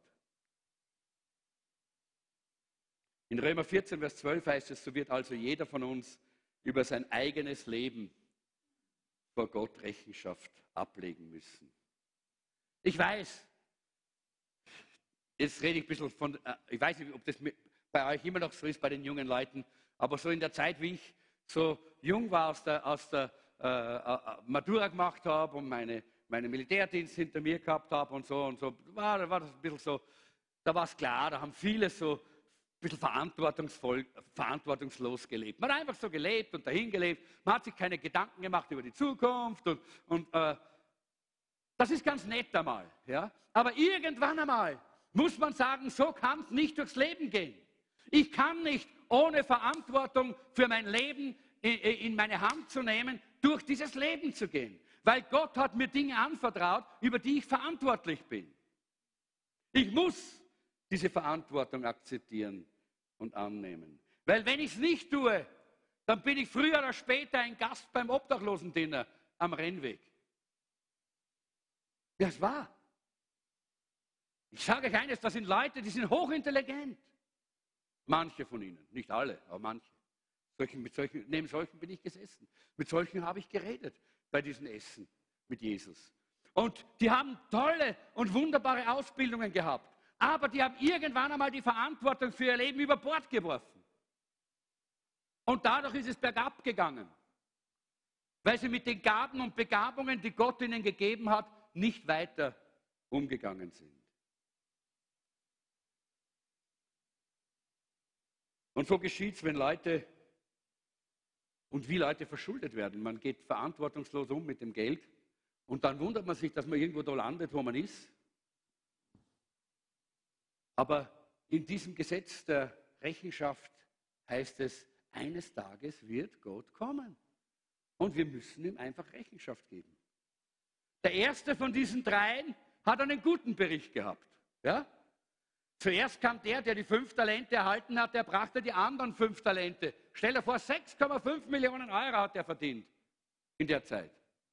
In Römer vierzehn, Vers zwölf heißt es, so wird also jeder von uns über sein eigenes Leben vor Gott Rechenschaft ablegen müssen. Ich weiß, jetzt rede ich ein bisschen von, ich weiß nicht, ob das bei euch immer noch so ist, bei den jungen Leuten, aber so in der Zeit, wie ich so jung war, aus der, aus der äh, Matura gemacht habe und meine, meinen Militärdienst hinter mir gehabt habe und so und so, war, war das ein bisschen so, da war es klar, da haben viele so ein bisschen verantwortungsvoll, verantwortungslos gelebt. Man hat einfach so gelebt und dahin gelebt. Man hat sich keine Gedanken gemacht über die Zukunft. Und, und äh, das ist ganz nett einmal. Ja? Aber irgendwann einmal muss man sagen, so kann es nicht durchs Leben gehen. Ich kann nicht ohne Verantwortung für mein Leben in, in meine Hand zu nehmen, durch dieses Leben zu gehen. Weil Gott hat mir Dinge anvertraut, über die ich verantwortlich bin. Ich muss diese Verantwortung akzeptieren und annehmen. Weil wenn ich es nicht tue, dann bin ich früher oder später ein Gast beim Obdachlosendiener am Rennweg. Ja, es war. Ich sage euch eines, das sind Leute, die sind hochintelligent. Manche von ihnen, nicht alle, aber manche. Solchen, mit solchen, neben solchen bin ich gesessen. Mit solchen habe ich geredet bei diesem Essen mit Jesus. Und die haben tolle und wunderbare Ausbildungen gehabt. Aber die haben irgendwann einmal die Verantwortung für ihr Leben über Bord geworfen. Und dadurch ist es bergab gegangen. Weil sie mit den Gaben und Begabungen, die Gott ihnen gegeben hat, nicht weiter umgegangen sind. Und so geschieht es, wenn Leute und wie Leute verschuldet werden. Man geht verantwortungslos um mit dem Geld und dann wundert man sich, dass man irgendwo da landet, wo man ist. Aber in diesem Gesetz der Rechenschaft heißt es, eines Tages wird Gott kommen. Und wir müssen ihm einfach Rechenschaft geben. Der erste von diesen dreien hat einen guten Bericht gehabt. Ja? Zuerst kam der, der die fünf Talente erhalten hat, der brachte die anderen fünf Talente. Stell dir vor, sechs Komma fünf Millionen Euro hat er verdient in der Zeit.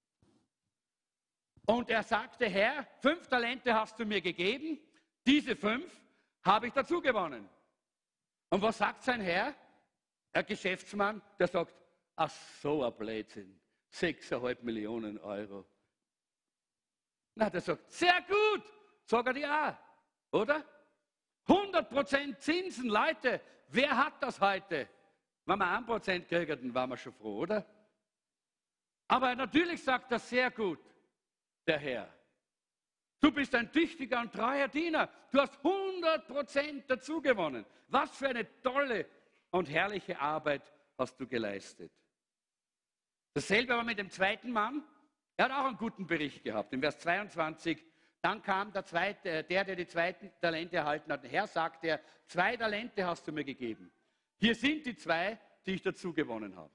Und er sagte, Herr, fünf Talente hast du mir gegeben, diese fünf habe ich dazu gewonnen. Und was sagt sein Herr? Ein Geschäftsmann, der sagt, ach so ein Blödsinn, sechs Komma fünf Millionen Euro. Na, der sagt, sehr gut, sagt er ja, oder? hundert Prozent Zinsen, Leute, wer hat das heute? Wenn wir ein Prozent kriegen, dann waren wir schon froh, oder? Aber natürlich sagt er sehr gut, der Herr. Du bist ein tüchtiger und treuer Diener. Du hast hundert Prozent dazu gewonnen. Was für eine tolle und herrliche Arbeit hast du geleistet. Dasselbe aber mit dem zweiten Mann. Er hat auch einen guten Bericht gehabt. In Vers zweiundzwanzig, dann kam der, zweite, der, der die zweiten Talente erhalten hat. Der Herr sagt er, zwei Talente hast du mir gegeben. Hier sind die zwei, die ich dazu gewonnen habe.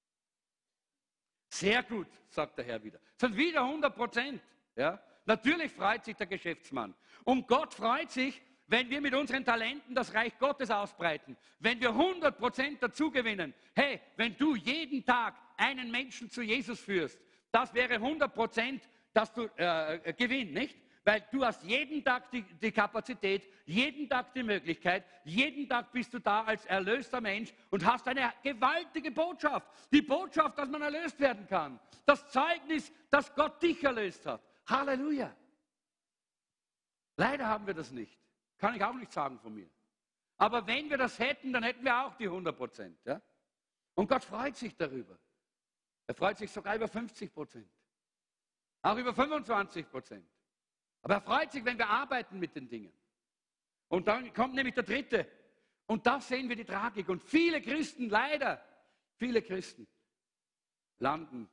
Sehr gut, sagt der Herr wieder. Das sind wieder hundert Prozent. Ja? Natürlich freut sich der Geschäftsmann. Und Gott freut sich, wenn wir mit unseren Talenten das Reich Gottes ausbreiten. Wenn wir hundert Prozent dazu gewinnen. Hey, wenn du jeden Tag einen Menschen zu Jesus führst, das wäre hundert Prozent, dass du äh, gewinnst, nicht? Weil du hast jeden Tag die, die Kapazität, jeden Tag die Möglichkeit, jeden Tag bist du da als erlöster Mensch und hast eine gewaltige Botschaft. Die Botschaft, dass man erlöst werden kann. Das Zeugnis, dass Gott dich erlöst hat. Halleluja. Leider haben wir das nicht. Kann ich auch nicht sagen von mir. Aber wenn wir das hätten, dann hätten wir auch die hundert Prozent. Ja? Und Gott freut sich darüber. Er freut sich sogar über fünfzig Prozent. Auch über fünfundzwanzig Prozent. Aber er freut sich, wenn wir arbeiten mit den Dingen. Und dann kommt nämlich der dritte. Und da sehen wir die Tragik. Und viele Christen, leider, viele Christen landen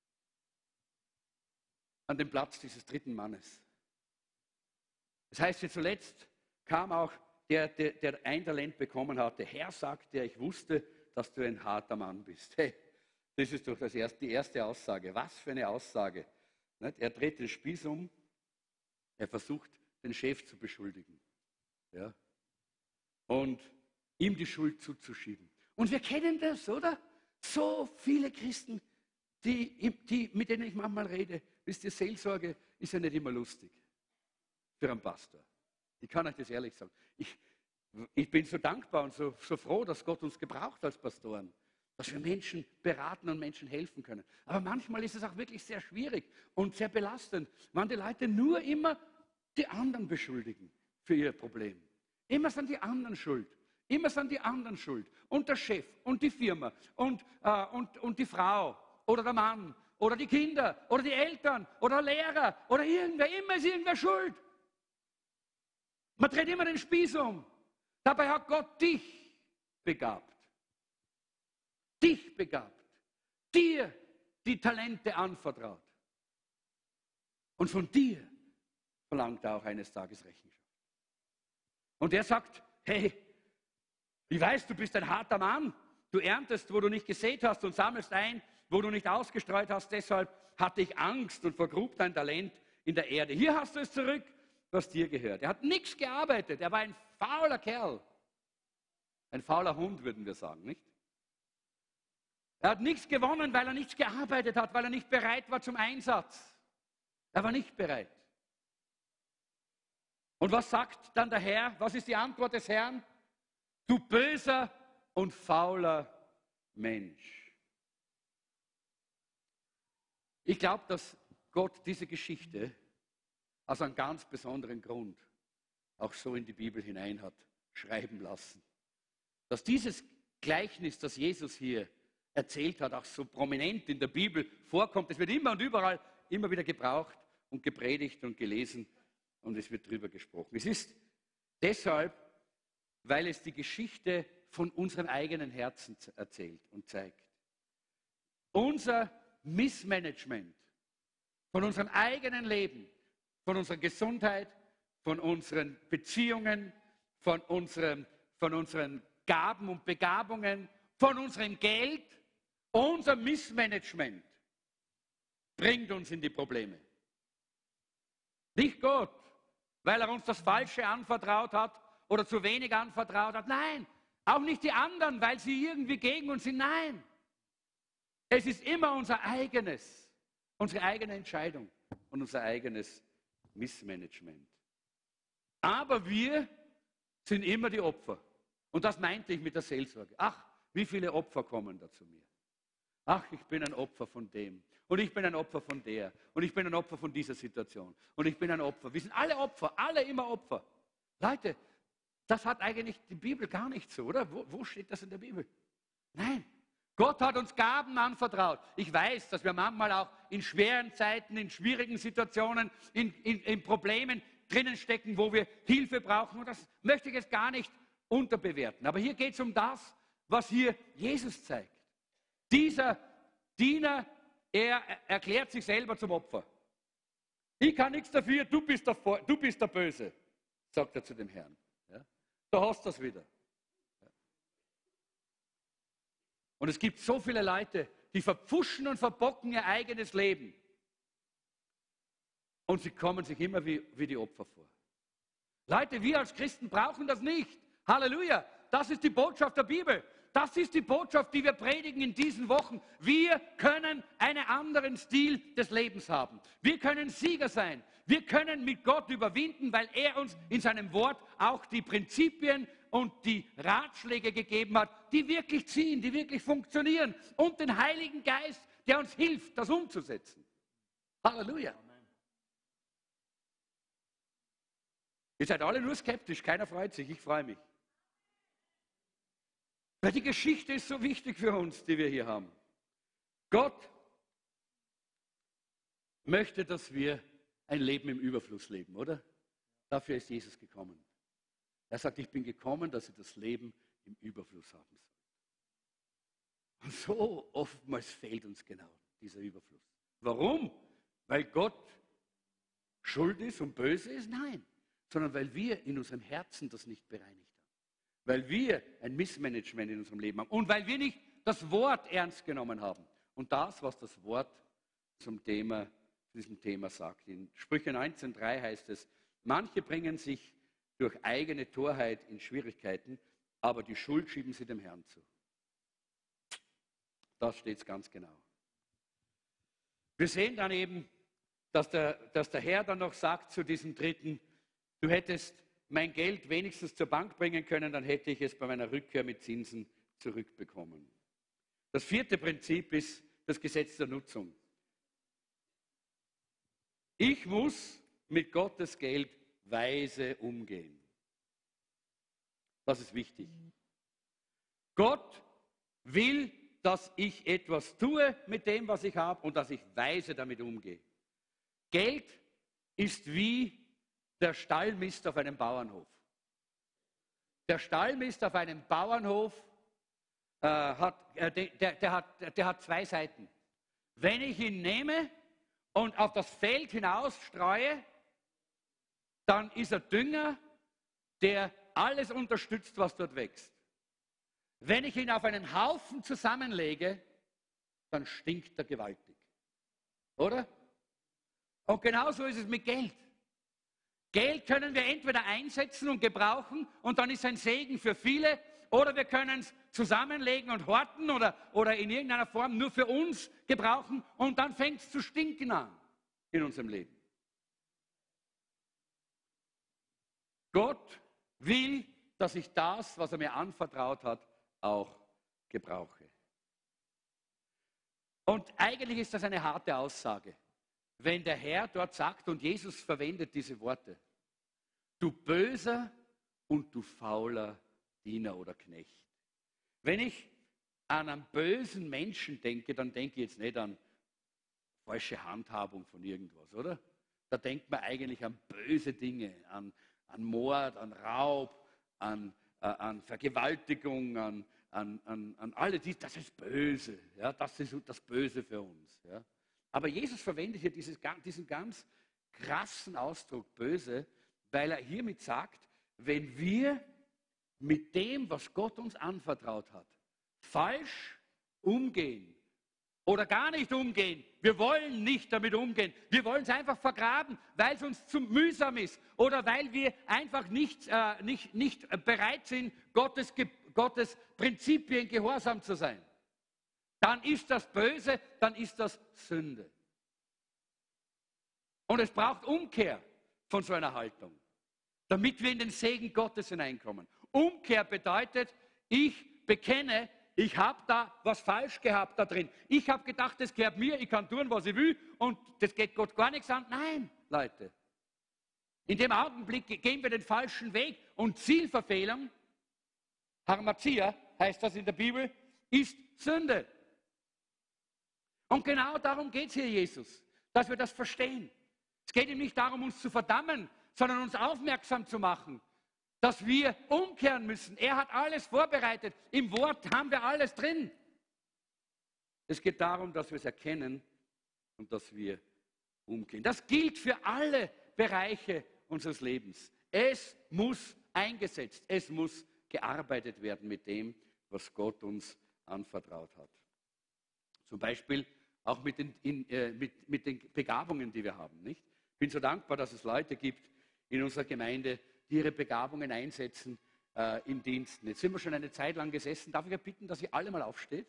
an dem Platz dieses dritten Mannes. Das heißt, hier zuletzt kam auch der, der, der ein Talent bekommen hatte. Herr, sagte er, ich wusste, dass du ein harter Mann bist. Hey, das ist doch das erste, die erste Aussage. Was für eine Aussage. Er dreht den Spieß um. Er versucht, den Chef zu beschuldigen. Ja? Und ihm die Schuld zuzuschieben. Und wir kennen das, oder? So viele Christen, die, die, mit denen ich manchmal rede, wisst ihr, Seelsorge ist ja nicht immer lustig für einen Pastor. Ich kann euch das ehrlich sagen. Ich, ich bin so dankbar und so, so froh, dass Gott uns gebraucht als Pastoren. Dass wir Menschen beraten und Menschen helfen können. Aber manchmal ist es auch wirklich sehr schwierig und sehr belastend, wenn die Leute nur immer die anderen beschuldigen für ihr Problem. Immer sind die anderen schuld. Immer sind die anderen schuld. Und der Chef und die Firma und, äh, und, und die Frau oder der Mann oder die Kinder oder die Eltern oder der Lehrer oder irgendwer. Immer ist irgendwer schuld. Man dreht immer den Spieß um. Dabei hat Gott dich begabt. Dich begabt, dir die Talente anvertraut. Und von dir verlangt er auch eines Tages Rechenschaft. Und er sagt, hey, ich weiß, du bist ein harter Mann, du erntest, wo du nicht gesät hast und sammelst ein, wo du nicht ausgestreut hast, deshalb hatte ich Angst und vergrub dein Talent in der Erde. Hier hast du es zurück, was dir gehört. Er hat nichts gearbeitet, er war ein fauler Kerl. Ein fauler Hund, würden wir sagen, nicht? Er hat nichts gewonnen, weil er nichts gearbeitet hat, weil er nicht bereit war zum Einsatz. Er war nicht bereit. Und was sagt dann der Herr? Was ist die Antwort des Herrn? Du böser und fauler Mensch. Ich glaube, dass Gott diese Geschichte aus einem ganz besonderen Grund auch so in die Bibel hinein hat schreiben lassen. Dass dieses Gleichnis, das Jesus hier erzählt hat, auch so prominent in der Bibel vorkommt. Es wird immer und überall immer wieder gebraucht und gepredigt und gelesen und es wird drüber gesprochen. Es ist deshalb, weil es die Geschichte von unserem eigenen Herzen erzählt und zeigt. Unser Missmanagement von unserem eigenen Leben, von unserer Gesundheit, von unseren Beziehungen, von unseren, von unseren Gaben und Begabungen, von unserem Geld. Unser Missmanagement bringt uns in die Probleme. Nicht Gott, weil er uns das Falsche anvertraut hat oder zu wenig anvertraut hat. Nein, auch nicht die anderen, weil sie irgendwie gegen uns sind. Nein, es ist immer unser eigenes, unsere eigene Entscheidung und unser eigenes Missmanagement. Aber wir sind immer die Opfer. Und das meinte ich mit der Seelsorge. Ach, wie viele Opfer kommen da zu mir. Ach, ich bin ein Opfer von dem. Und ich bin ein Opfer von der. Und ich bin ein Opfer von dieser Situation. Und ich bin ein Opfer. Wir sind alle Opfer, alle immer Opfer. Leute, das hat eigentlich die Bibel gar nicht so, oder? Wo, wo steht das in der Bibel? Nein. Gott hat uns Gaben anvertraut. Ich weiß, dass wir manchmal auch in schweren Zeiten, in schwierigen Situationen, in, in, in Problemen drinnen stecken, wo wir Hilfe brauchen. Und das möchte ich jetzt gar nicht unterbewerten. Aber hier geht es um das, was hier Jesus zeigt. Dieser Diener, er erklärt sich selber zum Opfer. Ich kann nichts dafür, du bist der, du bist der Böse, sagt er zu dem Herrn. Ja? Da hast du das wieder. Ja. Und es gibt so viele Leute, die verpfuschen und verbocken ihr eigenes Leben. Und sie kommen sich immer wie, wie die Opfer vor. Leute, wir als Christen brauchen das nicht. Halleluja, das ist die Botschaft der Bibel. Das ist die Botschaft, die wir predigen in diesen Wochen. Wir können einen anderen Stil des Lebens haben. Wir können Sieger sein. Wir können mit Gott überwinden, weil er uns in seinem Wort auch die Prinzipien und die Ratschläge gegeben hat, die wirklich ziehen, die wirklich funktionieren. Und den Heiligen Geist, der uns hilft, das umzusetzen. Halleluja. Ihr seid alle nur skeptisch, keiner freut sich, ich freue mich. Weil die Geschichte ist so wichtig für uns, die wir hier haben. Gott möchte, dass wir ein Leben im Überfluss leben, oder? Dafür ist Jesus gekommen. Er sagt, ich bin gekommen, dass ihr das Leben im Überfluss haben sollt. Und so oftmals fehlt uns genau dieser Überfluss. Warum? Weil Gott schuld ist und böse ist? Nein. Sondern weil wir in unserem Herzen das nicht bereinigt haben. Weil wir ein Missmanagement in unserem Leben haben. Und weil wir nicht das Wort ernst genommen haben. Und das, was das Wort zum Thema, diesem Thema sagt. In Sprüche neunzehn drei heißt es, manche bringen sich durch eigene Torheit in Schwierigkeiten, aber die Schuld schieben sie dem Herrn zu. Das steht ganz genau. Wir sehen dann eben, dass der, dass der Herr dann noch sagt zu diesem Dritten, du hättest mein Geld wenigstens zur Bank bringen können, dann hätte ich es bei meiner Rückkehr mit Zinsen zurückbekommen. Das vierte Prinzip ist das Gesetz der Nutzung. Ich muss mit Gottes Geld weise umgehen. Das ist wichtig. Gott will, dass ich etwas tue mit dem, was ich habe und dass ich weise damit umgehe. Geld ist wie der Stallmist auf einem Bauernhof. Der Stallmist auf einem Bauernhof äh, hat, äh, der, der, hat, der hat zwei Seiten. Wenn ich ihn nehme und auf das Feld hinaus streue, dann ist er Dünger, der alles unterstützt, was dort wächst. Wenn ich ihn auf einen Haufen zusammenlege, dann stinkt er gewaltig. Oder? Und genauso ist es mit Geld. Geld können wir entweder einsetzen und gebrauchen und dann ist ein Segen für viele, oder wir können es zusammenlegen und horten oder, oder in irgendeiner Form nur für uns gebrauchen und dann fängt es zu stinken an in unserem Leben. Gott will, dass ich das, was er mir anvertraut hat, auch gebrauche. Und eigentlich ist das eine harte Aussage, wenn der Herr dort sagt, und Jesus verwendet diese Worte, du böser und du fauler Diener oder Knecht. Wenn ich an einen bösen Menschen denke, dann denke ich jetzt nicht an falsche Handhabung von irgendwas, oder? Da denkt man eigentlich an böse Dinge, an, an Mord, an Raub, an, äh, an Vergewaltigung, an, an, an, an alle dies. Das ist böse, ja? Das ist das Böse für uns. Ja? Aber Jesus verwendet hier dieses, diesen ganz krassen Ausdruck böse, weil er hiermit sagt, wenn wir mit dem, was Gott uns anvertraut hat, falsch umgehen oder gar nicht umgehen, wir wollen nicht damit umgehen, wir wollen es einfach vergraben, weil es uns zu mühsam ist oder weil wir einfach nicht, äh, nicht, nicht bereit sind, Gottes, Gottes Prinzipien gehorsam zu sein, dann ist das böse, dann ist das Sünde. Und es braucht Umkehr von so einer Haltung, damit wir in den Segen Gottes hineinkommen. Umkehr bedeutet, ich bekenne, ich habe da was falsch gehabt da drin. Ich habe gedacht, das gehört mir, ich kann tun, was ich will und das geht Gott gar nichts an. Nein, Leute. In dem Augenblick gehen wir den falschen Weg und Zielverfehlung, Harmazia heißt das in der Bibel, ist Sünde. Und genau darum geht es hier Jesus, dass wir das verstehen. Es geht ihm nicht darum, uns zu verdammen, sondern uns aufmerksam zu machen, dass wir umkehren müssen. Er hat alles vorbereitet. Im Wort haben wir alles drin. Es geht darum, dass wir es erkennen und dass wir umkehren. Das gilt für alle Bereiche unseres Lebens. Es muss eingesetzt, es muss gearbeitet werden mit dem, was Gott uns anvertraut hat. Zum Beispiel auch mit den, in, äh, mit, mit den Begabungen, die wir haben. Nicht? Ich bin so dankbar, dass es Leute gibt in unserer Gemeinde, die ihre Begabungen einsetzen äh, in Diensten. Jetzt sind wir schon eine Zeit lang gesessen. Darf ich euch bitten, dass ihr alle mal aufsteht?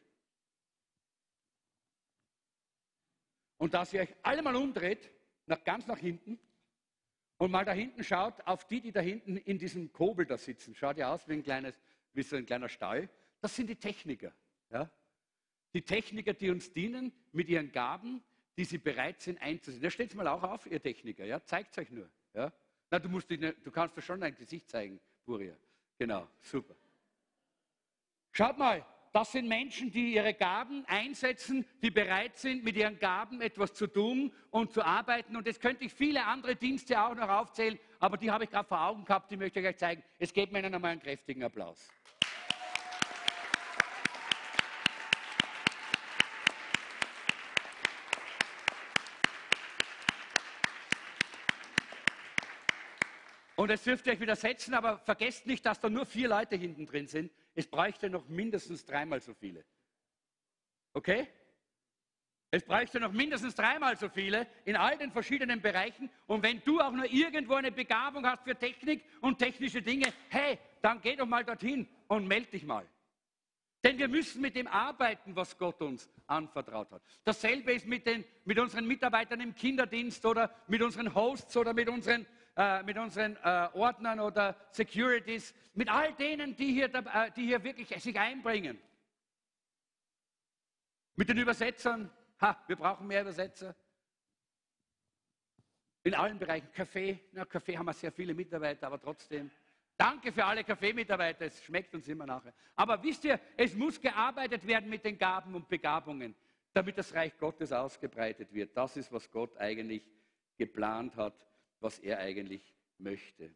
Und dass ihr euch alle mal umdreht, nach, ganz nach hinten, und mal da hinten schaut, auf die, die da hinten in diesem Kobel da sitzen. Schaut ja aus wie, ein kleines, wie so ein kleiner Stall. Das sind die Techniker. Ja? Die Techniker, die uns dienen mit ihren Gaben, die sie bereit sind einzusetzen. Da steht mal auch auf, ihr Techniker. Ja? Zeigt es euch nur. Ja? Na, du, musst dich nicht, du kannst doch schon dein Gesicht zeigen, Buria. Genau, super. Schaut mal, das sind Menschen, die ihre Gaben einsetzen, die bereit sind, mit ihren Gaben etwas zu tun und zu arbeiten. Und jetzt könnte ich viele andere Dienste auch noch aufzählen, aber die habe ich gerade vor Augen gehabt, die möchte ich euch zeigen. Es gebt mir ihnen einmal einen kräftigen Applaus. Und jetzt dürft ihr euch wieder setzen, aber vergesst nicht, dass da nur vier Leute hinten drin sind. Es bräuchte noch mindestens dreimal so viele. Okay? Es bräuchte noch mindestens dreimal so viele in all den verschiedenen Bereichen. Und wenn du auch nur irgendwo eine Begabung hast für Technik und technische Dinge, hey, dann geh doch mal dorthin und melde dich mal. Denn wir müssen mit dem arbeiten, was Gott uns anvertraut hat. Dasselbe ist mit, den, mit unseren Mitarbeitern im Kinderdienst oder mit unseren Hosts oder mit unseren Äh, mit unseren äh, Ordnern oder Securities, mit all denen, die hier, äh, die hier wirklich sich einbringen. Mit den Übersetzern, ha, wir brauchen mehr Übersetzer. In allen Bereichen. Kaffee, na, Kaffee haben wir sehr viele Mitarbeiter, aber trotzdem. Danke für alle Kaffeemitarbeiter, es schmeckt uns immer nachher. Aber wisst ihr, es muss gearbeitet werden mit den Gaben und Begabungen, damit das Reich Gottes ausgebreitet wird. Das ist, was Gott eigentlich geplant hat, was er eigentlich möchte.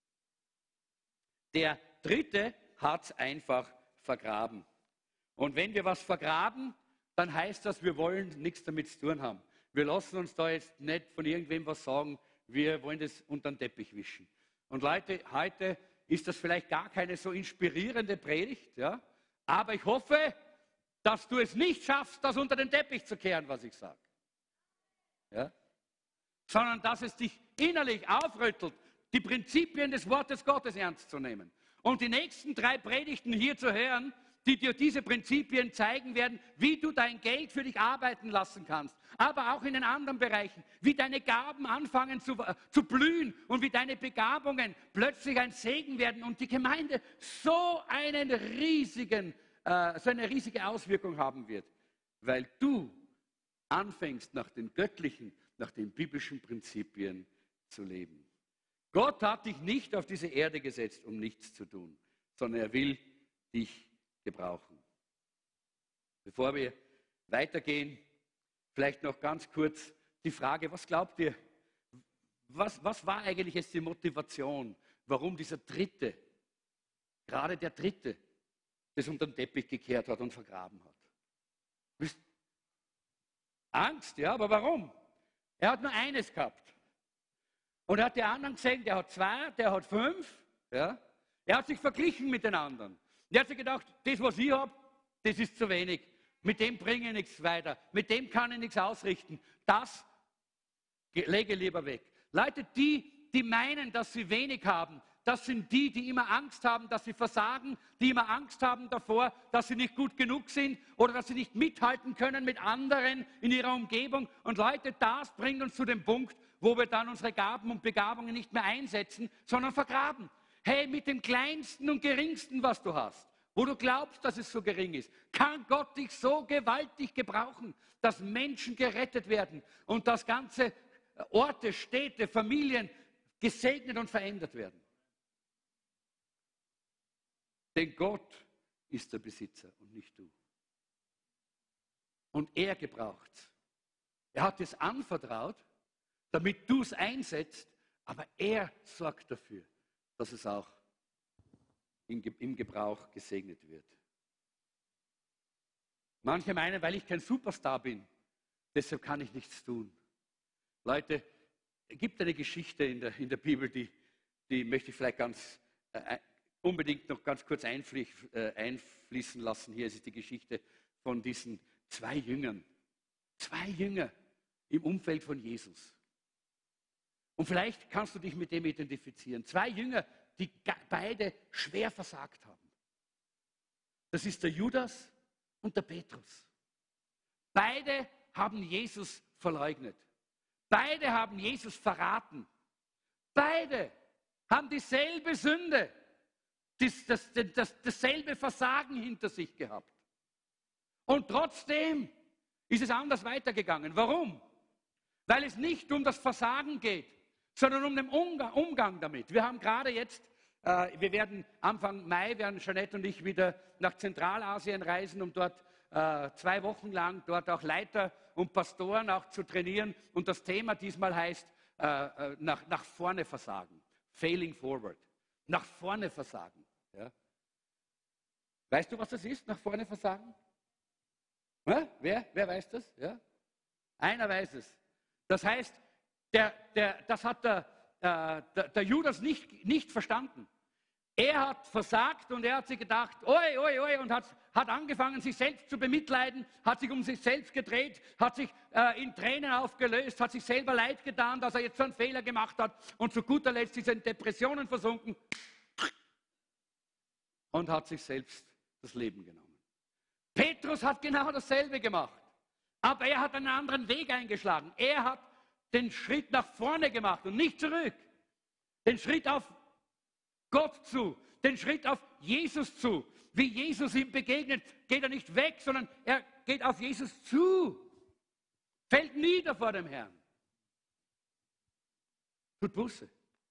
Der Dritte hat es einfach vergraben. Und wenn wir was vergraben, dann heißt das, wir wollen nichts damit zu tun haben. Wir lassen uns da jetzt nicht von irgendwem was sagen, wir wollen das unter den Teppich wischen. Und Leute, heute ist das vielleicht gar keine so inspirierende Predigt, ja? Aber ich hoffe, dass du es nicht schaffst, das unter den Teppich zu kehren, was ich sage. Ja? Sondern dass es dich innerlich aufrüttelt, die Prinzipien des Wortes Gottes ernst zu nehmen. Und die nächsten drei Predigten hier zu hören, die dir diese Prinzipien zeigen werden, wie du dein Geld für dich arbeiten lassen kannst, aber auch in den anderen Bereichen, wie deine Gaben anfangen zu, äh, zu blühen und wie deine Begabungen plötzlich ein Segen werden und die Gemeinde so, einen riesigen, äh, so eine riesige Auswirkung haben wird, weil du anfängst, nach den göttlichen, nach den biblischen Prinzipien zu leben. Gott hat dich nicht auf diese Erde gesetzt, um nichts zu tun, sondern er will dich gebrauchen. Bevor wir weitergehen, vielleicht noch ganz kurz die Frage, was glaubt ihr, was, was war eigentlich jetzt die Motivation, warum dieser Dritte, gerade der Dritte, das unter den Teppich gekehrt hat und vergraben hat? Angst, ja, aber warum? Er hat nur eines gehabt. Und er hat die anderen gesehen, der hat zwei, der hat fünf. Ja? Er hat sich verglichen mit den anderen. Er hat sich gedacht, das, was ich habe, das ist zu wenig. Mit dem bringe ich nichts weiter. Mit dem kann ich nichts ausrichten. Das lege lieber weg. Leute, die, die meinen, dass sie wenig haben, das sind die, die immer Angst haben, dass sie versagen, die immer Angst haben davor, dass sie nicht gut genug sind oder dass sie nicht mithalten können mit anderen in ihrer Umgebung. Und Leute, das bringt uns zu dem Punkt, wo wir dann unsere Gaben und Begabungen nicht mehr einsetzen, sondern vergraben. Hey, mit dem Kleinsten und Geringsten, was du hast, wo du glaubst, dass es so gering ist, kann Gott dich so gewaltig gebrauchen, dass Menschen gerettet werden und dass ganze Orte, Städte, Familien gesegnet und verändert werden. Denn Gott ist der Besitzer und nicht du. Und er gebraucht es. Er hat es anvertraut, damit du es einsetzt, aber er sorgt dafür, dass es auch im Gebrauch gesegnet wird. Manche meinen, weil ich kein Superstar bin, deshalb kann ich nichts tun. Leute, es gibt eine Geschichte in der, in der Bibel, die, die möchte ich vielleicht ganz äh, unbedingt noch ganz kurz einflie, äh, einfließen lassen. Hier ist die Geschichte von diesen zwei Jüngern. Zwei Jünger im Umfeld von Jesus. Und vielleicht kannst du dich mit dem identifizieren. Zwei Jünger, die beide schwer versagt haben. Das ist der Judas und der Petrus. Beide haben Jesus verleugnet. Beide haben Jesus verraten. Beide haben dieselbe Sünde, das, das, das, dasselbe Versagen hinter sich gehabt. Und trotzdem ist es anders weitergegangen. Warum? Weil es nicht um das Versagen geht, sondern um den Umgang, Umgang damit. Wir haben gerade jetzt, äh, wir werden Anfang Mai, werden Jeanette und ich wieder nach Zentralasien reisen, um dort äh, zwei Wochen lang dort auch Leiter und Pastoren auch zu trainieren. Und das Thema diesmal heißt, äh, nach, nach vorne versagen. Failing forward. Nach vorne versagen. Ja. Weißt du, was das ist, nach vorne versagen? Ja? Wer, wer weiß das? Ja? Einer weiß es. Das heißt, der, der, das hat der, äh, der, der Judas nicht, nicht verstanden. Er hat versagt und er hat sich gedacht, oi, oi, oi, und hat, hat angefangen, sich selbst zu bemitleiden, hat sich um sich selbst gedreht, hat sich äh, in Tränen aufgelöst, hat sich selber leid getan, dass er jetzt so einen Fehler gemacht hat und zu guter Letzt ist er in Depressionen versunken und hat sich selbst das Leben genommen. Petrus hat genau dasselbe gemacht, aber er hat einen anderen Weg eingeschlagen. Er hat den Schritt nach vorne gemacht und nicht zurück. Den Schritt auf Gott zu, den Schritt auf Jesus zu. Wie Jesus ihm begegnet, geht er nicht weg, sondern er geht auf Jesus zu. Fällt nieder vor dem Herrn. Tut Buße.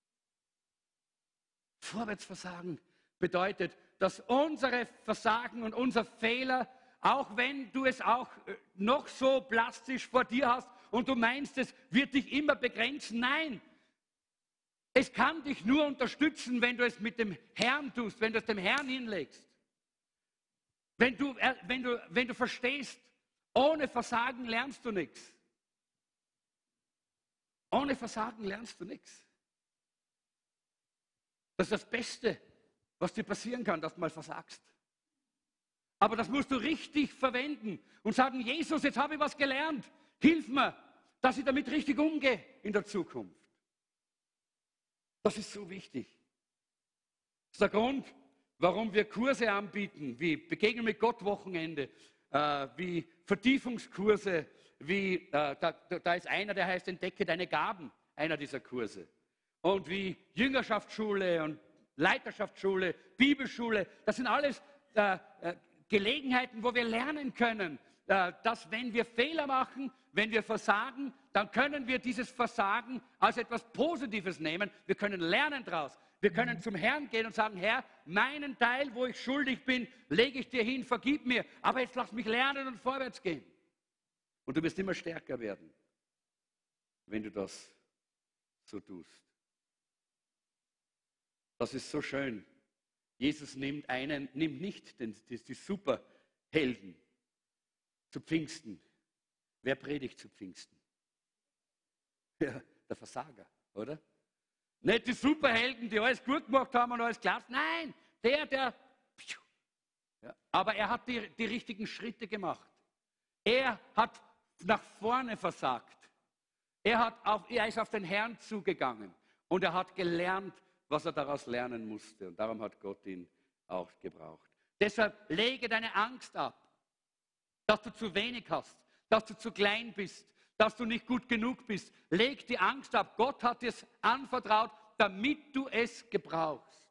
Vorwärtsversagen bedeutet, dass unsere Versagen und unser Fehler, auch wenn du es auch noch so plastisch vor dir hast und du meinst, es wird dich immer begrenzen, nein. Es kann dich nur unterstützen, wenn du es mit dem Herrn tust, wenn du es dem Herrn hinlegst. Wenn du, wenn du, wenn du verstehst, ohne Versagen lernst du nichts. Ohne Versagen lernst du nichts. Das ist das Beste, was dir passieren kann, dass du mal versagst. Aber das musst du richtig verwenden und sagen, Jesus, jetzt habe ich was gelernt. Hilf mir, dass ich damit richtig umgehe in der Zukunft. Das ist so wichtig. Das ist der Grund, warum wir Kurse anbieten, wie Begegnung mit Gott Wochenende, äh, wie Vertiefungskurse, wie, äh, da, da ist einer, der heißt Entdecke deine Gaben, einer dieser Kurse. Und wie Jüngerschaftsschule und Leiterschaftsschule, Bibelschule, das sind alles äh, äh, Gelegenheiten, wo wir lernen können, äh, dass wenn wir Fehler machen, wenn wir versagen, dann können wir dieses Versagen als etwas Positives nehmen. Wir können lernen daraus. Wir können zum Herrn gehen und sagen, Herr, meinen Teil, wo ich schuldig bin, lege ich dir hin, vergib mir. Aber jetzt lass mich lernen und vorwärts gehen. Und du wirst immer stärker werden, wenn du das so tust. Das ist so schön. Jesus nimmt einen, nimmt nicht den, die, die Superhelden zu Pfingsten. Wer predigt zu Pfingsten? Ja, der Versager, oder? Nicht die Superhelden, die alles gut gemacht haben und alles klar. Nein, der, der... Ja, aber er hat die, die richtigen Schritte gemacht. Er hat nach vorne versagt. Er, hat auf, er ist auf den Herrn zugegangen und er hat gelernt, was er daraus lernen musste. Und darum hat Gott ihn auch gebraucht. Deshalb lege deine Angst ab, dass du zu wenig hast, dass du zu klein bist, dass du nicht gut genug bist. Leg die Angst ab. Gott hat dir es anvertraut, damit du es gebrauchst.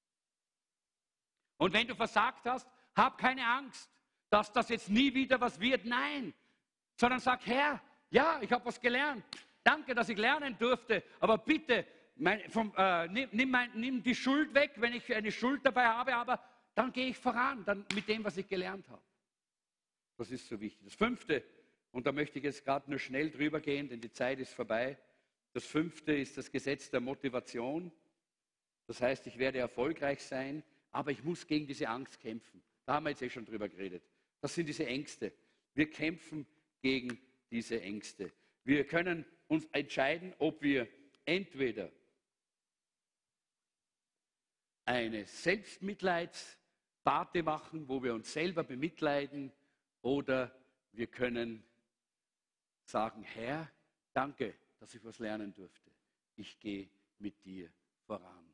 Und wenn du versagt hast, hab keine Angst, dass das jetzt nie wieder was wird. Nein, sondern sag, Herr, ja, ich habe was gelernt. Danke, dass ich lernen durfte. Aber bitte, mein, vom, äh, nimm, nimm, mein, nimm die Schuld weg, wenn ich eine Schuld dabei habe. Aber dann gehe ich voran, dann mit dem, was ich gelernt habe. Das ist so wichtig. Das Fünfte, und da möchte ich jetzt gerade nur schnell drüber gehen, denn die Zeit ist vorbei. Das Fünfte ist das Gesetz der Motivation. Das heißt, ich werde erfolgreich sein, aber ich muss gegen diese Angst kämpfen. Da haben wir jetzt eh schon drüber geredet. Das sind diese Ängste. Wir kämpfen gegen diese Ängste. Wir können uns entscheiden, ob wir entweder eine Selbstmitleidsparty machen, wo wir uns selber bemitleiden, oder wir können sagen, Herr, danke, dass ich was lernen durfte. Ich gehe mit dir voran.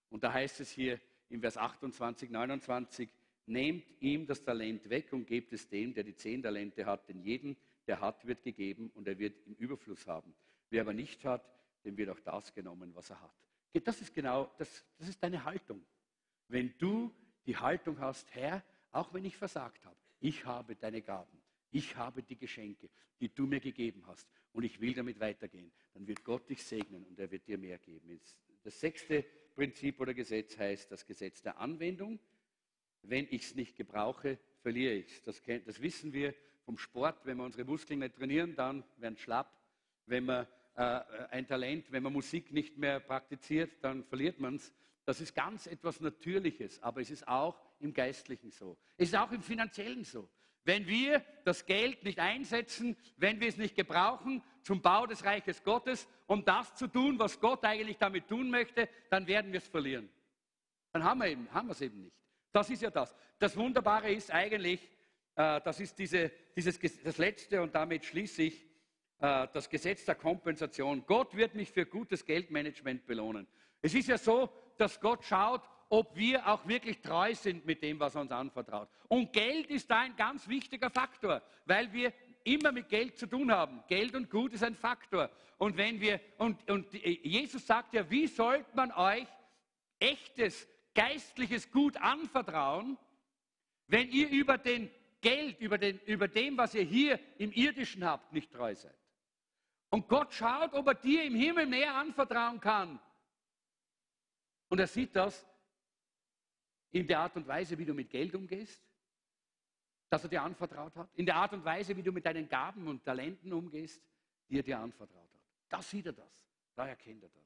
Und da heißt es hier im Vers achtundzwanzig, neunundzwanzig, nehmt ihm das Talent weg und gebt es dem, der die zehn Talente hat, denn jedem, der hat, wird gegeben und er wird im Überfluss haben. Wer aber nicht hat, dem wird auch das genommen, was er hat. Das ist genau, das, das ist deine Haltung. Wenn du die Haltung hast, Herr, auch wenn ich versagt habe, ich habe deine Gaben, ich habe die Geschenke, die du mir gegeben hast und ich will damit weitergehen, dann wird Gott dich segnen und er wird dir mehr geben. Das sechste Prinzip oder Gesetz heißt das Gesetz der Anwendung. Wenn ich es nicht gebrauche, verliere ich es. Das, das wissen wir vom Sport. Wenn wir unsere Muskeln nicht trainieren, dann werden sie schlapp. Wenn man äh, ein Talent, wenn man Musik nicht mehr praktiziert, dann verliert man es. Das ist ganz etwas Natürliches, aber es ist auch im Geistlichen so. Es ist auch im Finanziellen so. Wenn wir das Geld nicht einsetzen, wenn wir es nicht gebrauchen zum Bau des Reiches Gottes, um das zu tun, was Gott eigentlich damit tun möchte, dann werden wir es verlieren. Dann haben wir, eben, haben wir es eben nicht. Das ist ja das. Das Wunderbare ist eigentlich, äh, das ist diese, dieses, das Letzte und damit schließe ich, äh, das Gesetz der Kompensation. Gott wird mich für gutes Geldmanagement belohnen. Es ist ja so, dass Gott schaut, ob wir auch wirklich treu sind mit dem, was er uns anvertraut. Und Geld ist da ein ganz wichtiger Faktor, weil wir immer mit Geld zu tun haben. Geld und Gut ist ein Faktor. Und, wenn wir, und, und Jesus sagt ja, wie sollte man euch echtes, geistliches Gut anvertrauen, wenn ihr über den Geld, über, den, über dem, was ihr hier im Irdischen habt, nicht treu seid. Und Gott schaut, ob er dir im Himmel mehr anvertrauen kann. Und er sieht das in der Art und Weise, wie du mit Geld umgehst, das er dir anvertraut hat, in der Art und Weise, wie du mit deinen Gaben und Talenten umgehst, die er dir anvertraut hat. Da sieht er das, da erkennt er das.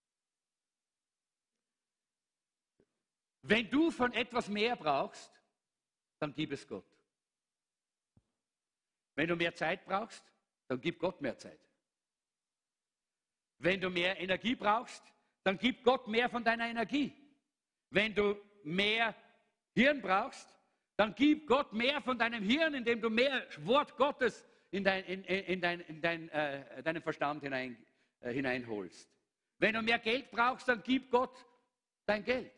Wenn du von etwas mehr brauchst, dann gib es Gott. Wenn du mehr Zeit brauchst, dann gib Gott mehr Zeit. Wenn du mehr Energie brauchst, dann gib Gott mehr von deiner Energie. Wenn du mehr Hirn brauchst, dann gib Gott mehr von deinem Hirn, indem du mehr Wort Gottes in, dein, in, in, dein, in dein, äh, deinen Verstand hinein, äh, hineinholst. Wenn du mehr Geld brauchst, dann gib Gott dein Geld.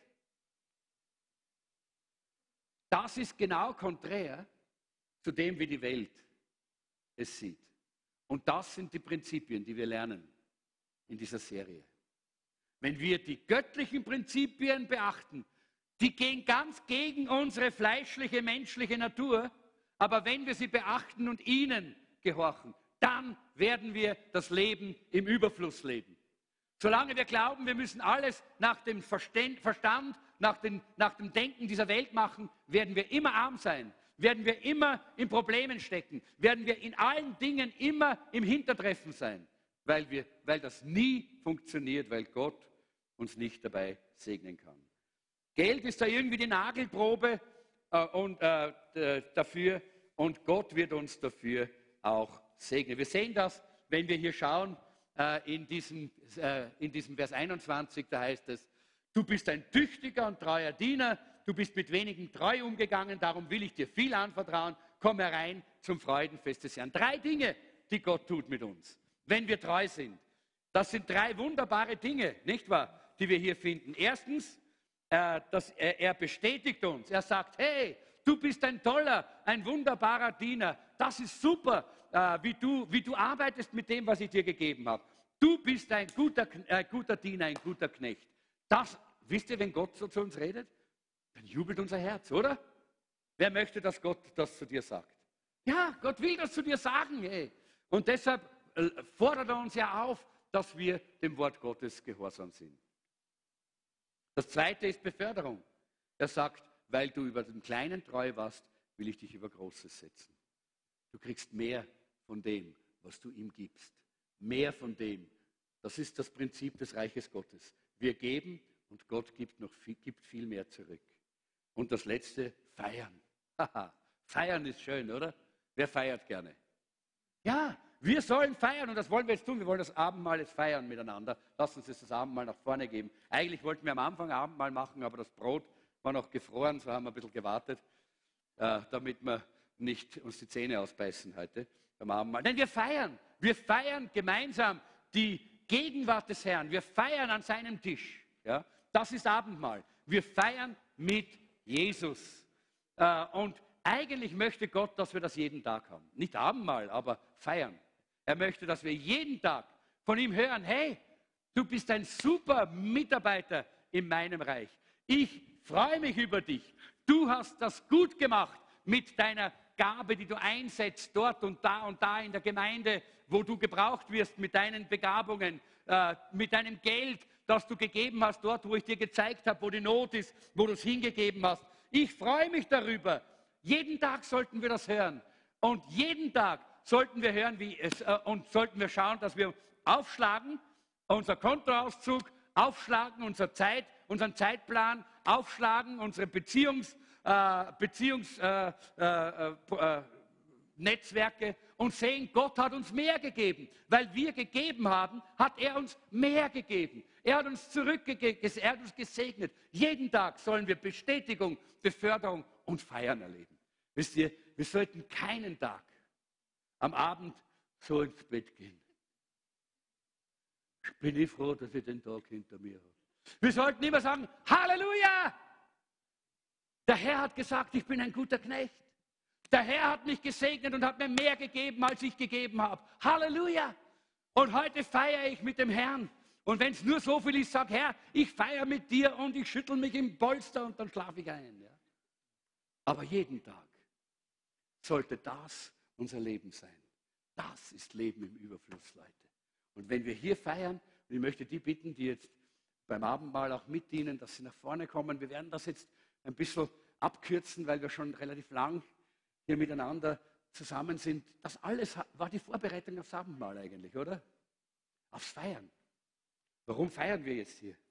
Das ist genau konträr zu dem, wie die Welt es sieht. Und das sind die Prinzipien, die wir lernen in dieser Serie. Wenn wir die göttlichen Prinzipien beachten, die gehen ganz gegen unsere fleischliche, menschliche Natur, aber wenn wir sie beachten und ihnen gehorchen, dann werden wir das Leben im Überfluss leben. Solange wir glauben, wir müssen alles nach dem Verstand, nach, den, nach dem Denken dieser Welt machen, werden wir immer arm sein, werden wir immer in Problemen stecken, werden wir in allen Dingen immer im Hintertreffen sein, weil, wir, weil das nie funktioniert, weil Gott uns nicht dabei segnen kann. Geld ist da irgendwie die Nagelprobe äh, und, äh, dafür und Gott wird uns dafür auch segnen. Wir sehen das, wenn wir hier schauen, äh, in, diesem, äh, in diesem Vers einundzwanzig, da heißt es, du bist ein tüchtiger und treuer Diener, du bist mit wenigen treu umgegangen, darum will ich dir viel anvertrauen, komm herein zum Freudenfest des Herrn. Drei Dinge, die Gott tut mit uns, wenn wir treu sind. Das sind drei wunderbare Dinge, nicht wahr, die wir hier finden. Erstens, äh, dass er, er bestätigt uns. Er sagt, hey, du bist ein toller, ein wunderbarer Diener. Das ist super, äh, wie, du, wie du arbeitest mit dem, was ich dir gegeben habe. Du bist ein guter, äh, guter Diener, ein guter Knecht. Das, wisst ihr, wenn Gott so zu uns redet, dann jubelt unser Herz, oder? Wer möchte, dass Gott das zu dir sagt? Ja, Gott will das zu dir sagen. Hey. Und deshalb äh, fordert er uns ja auf, dass wir dem Wort Gottes gehorsam sind. Das zweite ist Beförderung. Er sagt, weil du über den Kleinen treu warst, will ich dich über Großes setzen. Du kriegst mehr von dem, was du ihm gibst. Mehr von dem. Das ist das Prinzip des Reiches Gottes. Wir geben und Gott gibt noch viel, gibt viel mehr zurück. Und das letzte, feiern. Haha, feiern ist schön, oder? Wer feiert gerne? Ja, wir sollen feiern und das wollen wir jetzt tun. Wir wollen das Abendmahl jetzt feiern miteinander. Lass uns jetzt das Abendmahl nach vorne geben. Eigentlich wollten wir am Anfang Abendmahl machen, aber das Brot war noch gefroren, so haben wir ein bisschen gewartet, äh, damit wir nicht uns die Zähne ausbeißen heute beim Abendmahl. Denn wir feiern. Wir feiern gemeinsam die Gegenwart des Herrn. Wir feiern an seinem Tisch. Ja? Das ist Abendmahl. Wir feiern mit Jesus. Äh, und eigentlich möchte Gott, dass wir das jeden Tag haben. Nicht Abendmahl, aber feiern. Er möchte, dass wir jeden Tag von ihm hören, hey, du bist ein super Mitarbeiter in meinem Reich. Ich freue mich über dich. Du hast das gut gemacht mit deiner Gabe, die du einsetzt, dort und da und da in der Gemeinde, wo du gebraucht wirst, mit deinen Begabungen, äh, mit deinem Geld, das du gegeben hast, dort, wo ich dir gezeigt habe, wo die Not ist, wo du es hingegeben hast. Ich freue mich darüber. Jeden Tag sollten wir das hören. Und jeden Tag sollten wir hören, wie es, äh, und sollten wir schauen, dass wir aufschlagen, unser Kontoauszug aufschlagen, unsere Zeit, unseren Zeitplan aufschlagen, unsere Beziehungs, äh, Beziehungs, äh, äh, äh, Netzwerke und sehen, Gott hat uns mehr gegeben. Weil wir gegeben haben, hat er uns mehr gegeben. Er hat uns zurückgegeben, er hat uns gesegnet. Jeden Tag sollen wir Bestätigung, Beförderung und Feiern erleben. Wisst ihr, wir sollten keinen Tag am Abend so ins Bett gehen. Ich bin ich froh, dass ich den Tag hinter mir habe. Wir sollten immer sagen, Halleluja! Der Herr hat gesagt, ich bin ein guter Knecht. Der Herr hat mich gesegnet und hat mir mehr gegeben, als ich gegeben habe. Halleluja! Und heute feiere ich mit dem Herrn. Und wenn es nur so viel ist, sag Herr, ich feiere mit dir und ich schüttel mich im Polster und dann schlafe ich ein. Ja? Aber jeden Tag sollte das unser Leben sein. Das ist Leben im Überfluss, Leute. Und wenn wir hier feiern, und ich möchte die bitten, die jetzt beim Abendmahl auch mitdienen, dass sie nach vorne kommen. Wir werden das jetzt ein bisschen abkürzen, weil wir schon relativ lang hier miteinander zusammen sind. Das alles war die Vorbereitung aufs Abendmahl eigentlich, oder? Aufs Feiern. Warum feiern wir jetzt hier?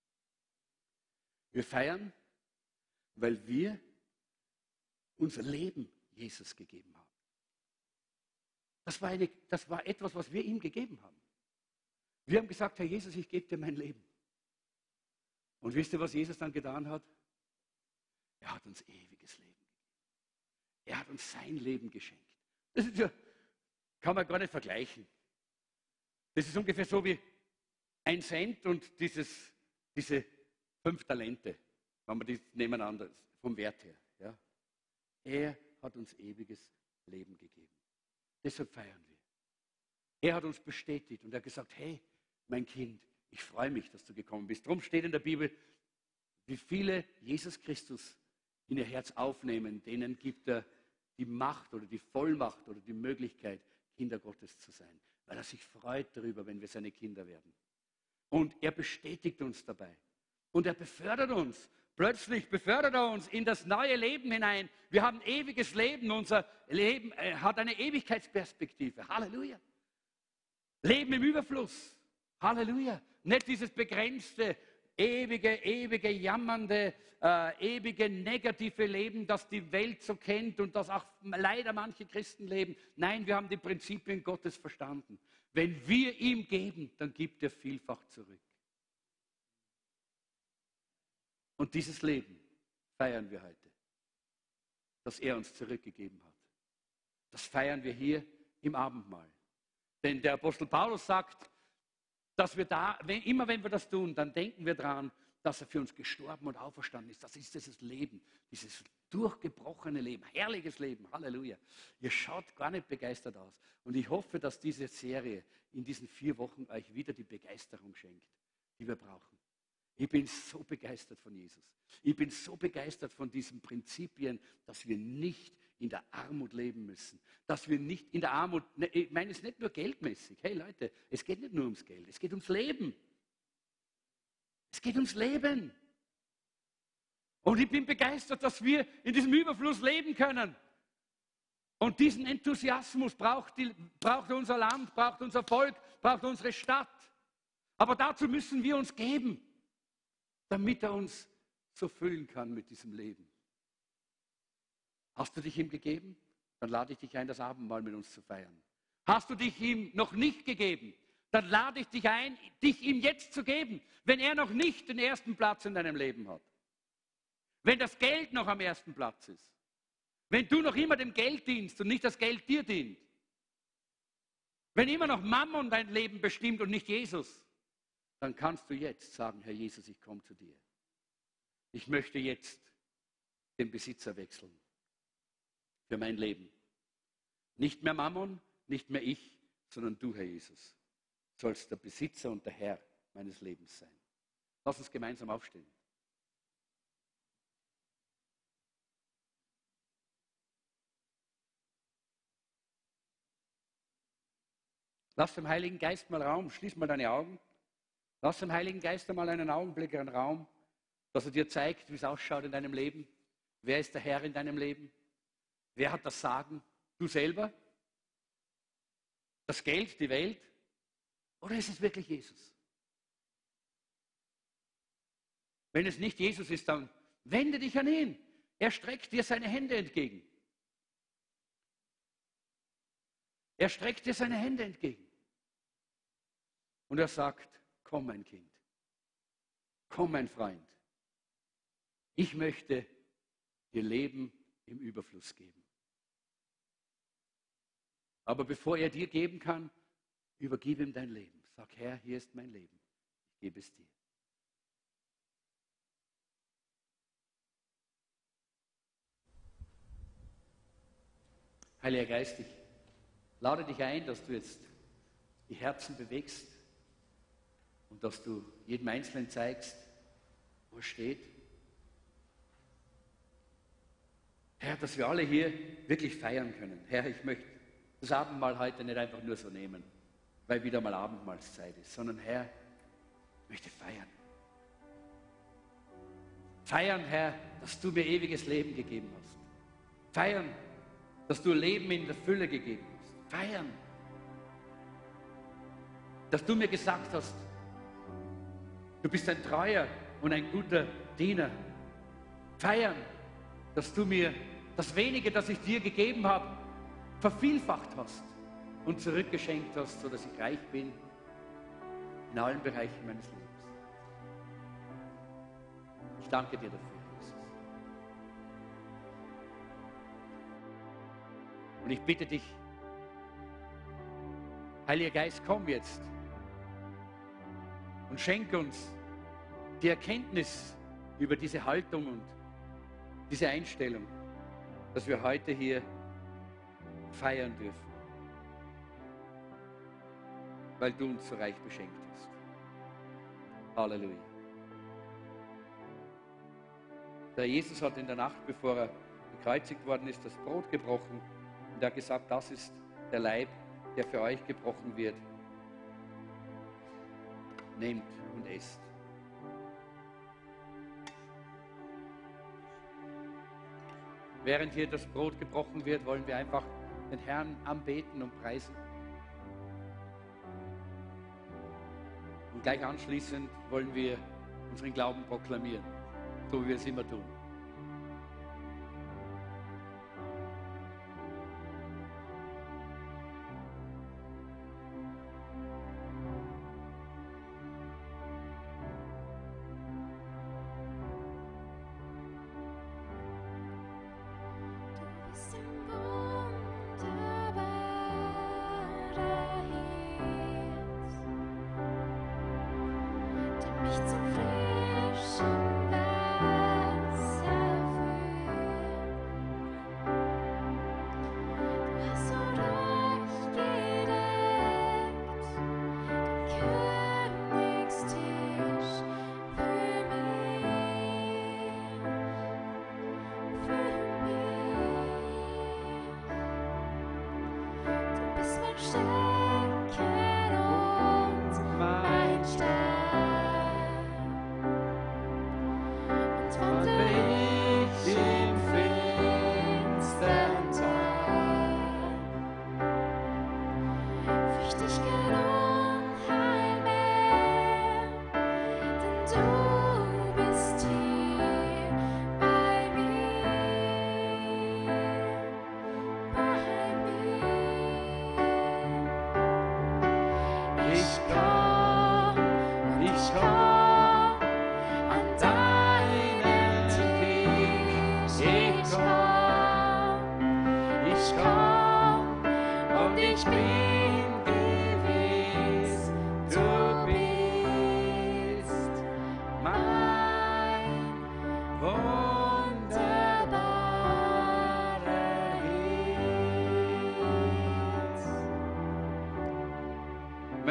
Wir feiern, weil wir unser Leben Jesus gegeben haben. Das war, eine, das war etwas, was wir ihm gegeben haben. Wir haben gesagt, Herr Jesus, ich gebe dir mein Leben. Und wisst ihr, was Jesus dann getan hat? Er hat uns ewiges Leben gegeben. Er hat uns sein Leben geschenkt. Das ist ja, kann man gar nicht vergleichen. Das ist ungefähr so wie ein Cent und dieses, diese fünf Talente, wenn man die nebeneinander vom Wert her. Ja. Er hat uns ewiges Leben gegeben. Deshalb feiern wir. Er hat uns bestätigt und er hat gesagt, hey, mein Kind, ich freue mich, dass du gekommen bist. Darum steht in der Bibel, wie viele Jesus Christus in ihr Herz aufnehmen, denen gibt er die Macht oder die Vollmacht oder die Möglichkeit, Kinder Gottes zu sein. Weil er sich freut darüber, wenn wir seine Kinder werden. Und er bestätigt uns dabei. Und er befördert uns. Plötzlich befördert er uns in das neue Leben hinein. Wir haben ewiges Leben. Unser Leben äh, hat eine Ewigkeitsperspektive. Halleluja. Leben im Überfluss. Halleluja. Nicht dieses begrenzte, ewige, ewige, jammernde, äh, ewige, negative Leben, das die Welt so kennt und das auch leider manche Christen leben. Nein, wir haben die Prinzipien Gottes verstanden. Wenn wir ihm geben, dann gibt er vielfach zurück. Und dieses Leben feiern wir heute, das er uns zurückgegeben hat. Das feiern wir hier im Abendmahl. Denn der Apostel Paulus sagt, dass wir da, wenn, immer wenn wir das tun, dann denken wir daran, dass er für uns gestorben und auferstanden ist. Das ist dieses Leben, dieses durchgebrochene Leben, herrliches Leben, Halleluja. Ihr schaut gar nicht begeistert aus. Und ich hoffe, dass diese Serie in diesen vier Wochen euch wieder die Begeisterung schenkt, die wir brauchen. Ich bin so begeistert von Jesus. Ich bin so begeistert von diesen Prinzipien, dass wir nicht in der Armut leben müssen. Dass wir nicht in der Armut, ich meine es nicht nur geldmäßig. Hey Leute, es geht nicht nur ums Geld, es geht ums Leben. Es geht ums Leben. Und ich bin begeistert, dass wir in diesem Überfluss leben können. Und diesen Enthusiasmus braucht, die, braucht unser Land, braucht unser Volk, braucht unsere Stadt. Aber dazu müssen wir uns geben, damit er uns so füllen kann mit diesem Leben. Hast du dich ihm gegeben? Dann lade ich dich ein, das Abendmahl mit uns zu feiern. Hast du dich ihm noch nicht gegeben? Dann lade ich dich ein, dich ihm jetzt zu geben, wenn er noch nicht den ersten Platz in deinem Leben hat. Wenn das Geld noch am ersten Platz ist. Wenn du noch immer dem Geld dienst und nicht das Geld dir dient. Wenn immer noch Mammon dein Leben bestimmt und nicht Jesus. dann kannst du jetzt sagen, Herr Jesus, ich komme zu dir. Ich möchte jetzt den Besitzer wechseln für mein Leben. Nicht mehr Mammon, nicht mehr ich, sondern du, Herr Jesus, sollst der Besitzer und der Herr meines Lebens sein. Lass uns gemeinsam aufstehen. Lass dem Heiligen Geist mal Raum, schließ mal deine Augen. Lass dem Heiligen Geist einmal einen Augenblick, einen Raum, dass er dir zeigt, wie es ausschaut in deinem Leben. Wer ist der Herr in deinem Leben? Wer hat das Sagen? Du selber? Das Geld, die Welt? Oder ist es wirklich Jesus? Wenn es nicht Jesus ist, dann wende dich an ihn. Er streckt dir seine Hände entgegen. Er streckt dir seine Hände entgegen. Und er sagt, komm mein Kind, komm mein Freund. Ich möchte dir Leben im Überfluss geben. Aber bevor er dir geben kann, übergib ihm dein Leben. Sag, Herr, hier ist mein Leben. Ich gebe es dir. Heiliger Geist, ich lade dich ein, dass du jetzt die Herzen bewegst und dass du jedem Einzelnen zeigst, wo er steht. Herr, dass wir alle hier wirklich feiern können. Herr, ich möchte das Abendmahl heute nicht einfach nur so nehmen, weil wieder mal Abendmahlszeit ist, sondern Herr, ich möchte feiern. Feiern, Herr, dass du mir ewiges Leben gegeben hast. Feiern, dass du Leben in der Fülle gegeben hast. Feiern, dass du mir gesagt hast, du bist ein treuer und ein guter Diener. Feiern, dass du mir das Wenige, das ich dir gegeben habe, vervielfacht hast und zurückgeschenkt hast, sodass ich reich bin in allen Bereichen meines Lebens. Ich danke dir dafür, Jesus. Und ich bitte dich, Heiliger Geist, komm jetzt und schenk uns die Erkenntnis über diese Haltung und diese Einstellung, dass wir heute hier feiern dürfen, weil du uns so reich beschenkt hast. Halleluja. Der Jesus hat in der Nacht, bevor er gekreuzigt worden ist, das Brot gebrochen und er hat gesagt, das ist der Leib, der für euch gebrochen wird. Nehmt und esst. Während hier das Brot gebrochen wird, wollen wir einfach den Herrn anbeten und preisen. Und gleich anschließend wollen wir unseren Glauben proklamieren, so wie wir es immer tun.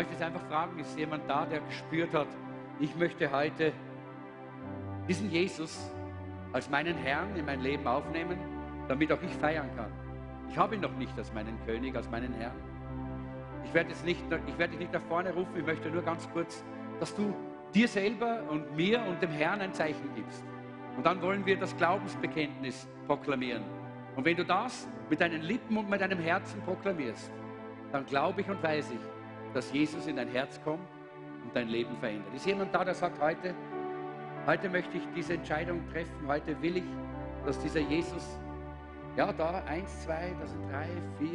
möchte jetzt einfach fragen, ist jemand da, der gespürt hat, ich möchte heute diesen Jesus als meinen Herrn in mein Leben aufnehmen, damit auch ich feiern kann. Ich habe ihn noch nicht als meinen König, als meinen Herrn. Ich werde, jetzt nicht, ich werde dich nicht nach vorne rufen, ich möchte nur ganz kurz, dass du dir selber und mir und dem Herrn ein Zeichen gibst. Und dann wollen wir das Glaubensbekenntnis proklamieren. Und wenn du das mit deinen Lippen und mit deinem Herzen proklamierst, dann glaube ich und weiß ich, dass Jesus in dein Herz kommt und dein Leben verändert. Ist jemand da, der sagt, heute, heute möchte ich diese Entscheidung treffen, heute will ich, dass dieser Jesus, ja da, eins, zwei, das sind drei, vier,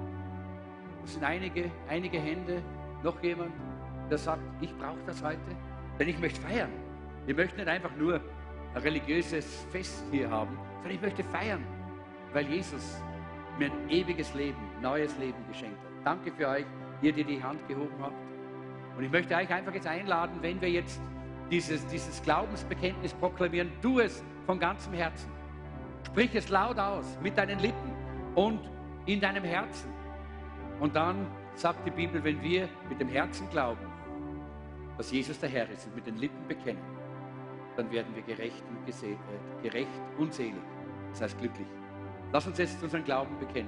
das sind einige, einige Hände, noch jemand, der sagt, ich brauche das heute, denn ich möchte feiern. Ich möchte nicht einfach nur ein religiöses Fest hier haben, sondern ich möchte feiern, weil Jesus mir ein ewiges Leben, neues Leben geschenkt hat. Danke für euch, ihr, die die Hand gehoben habt. Und ich möchte euch einfach jetzt einladen, wenn wir jetzt dieses, dieses Glaubensbekenntnis proklamieren, tu es von ganzem Herzen. Sprich es laut aus, mit deinen Lippen und in deinem Herzen. Und dann sagt die Bibel, wenn wir mit dem Herzen glauben, dass Jesus der Herr ist und mit den Lippen bekennen, dann werden wir gerecht und, gese- äh, gerecht und selig. Das heißt glücklich. Lass uns jetzt unseren Glauben bekennen.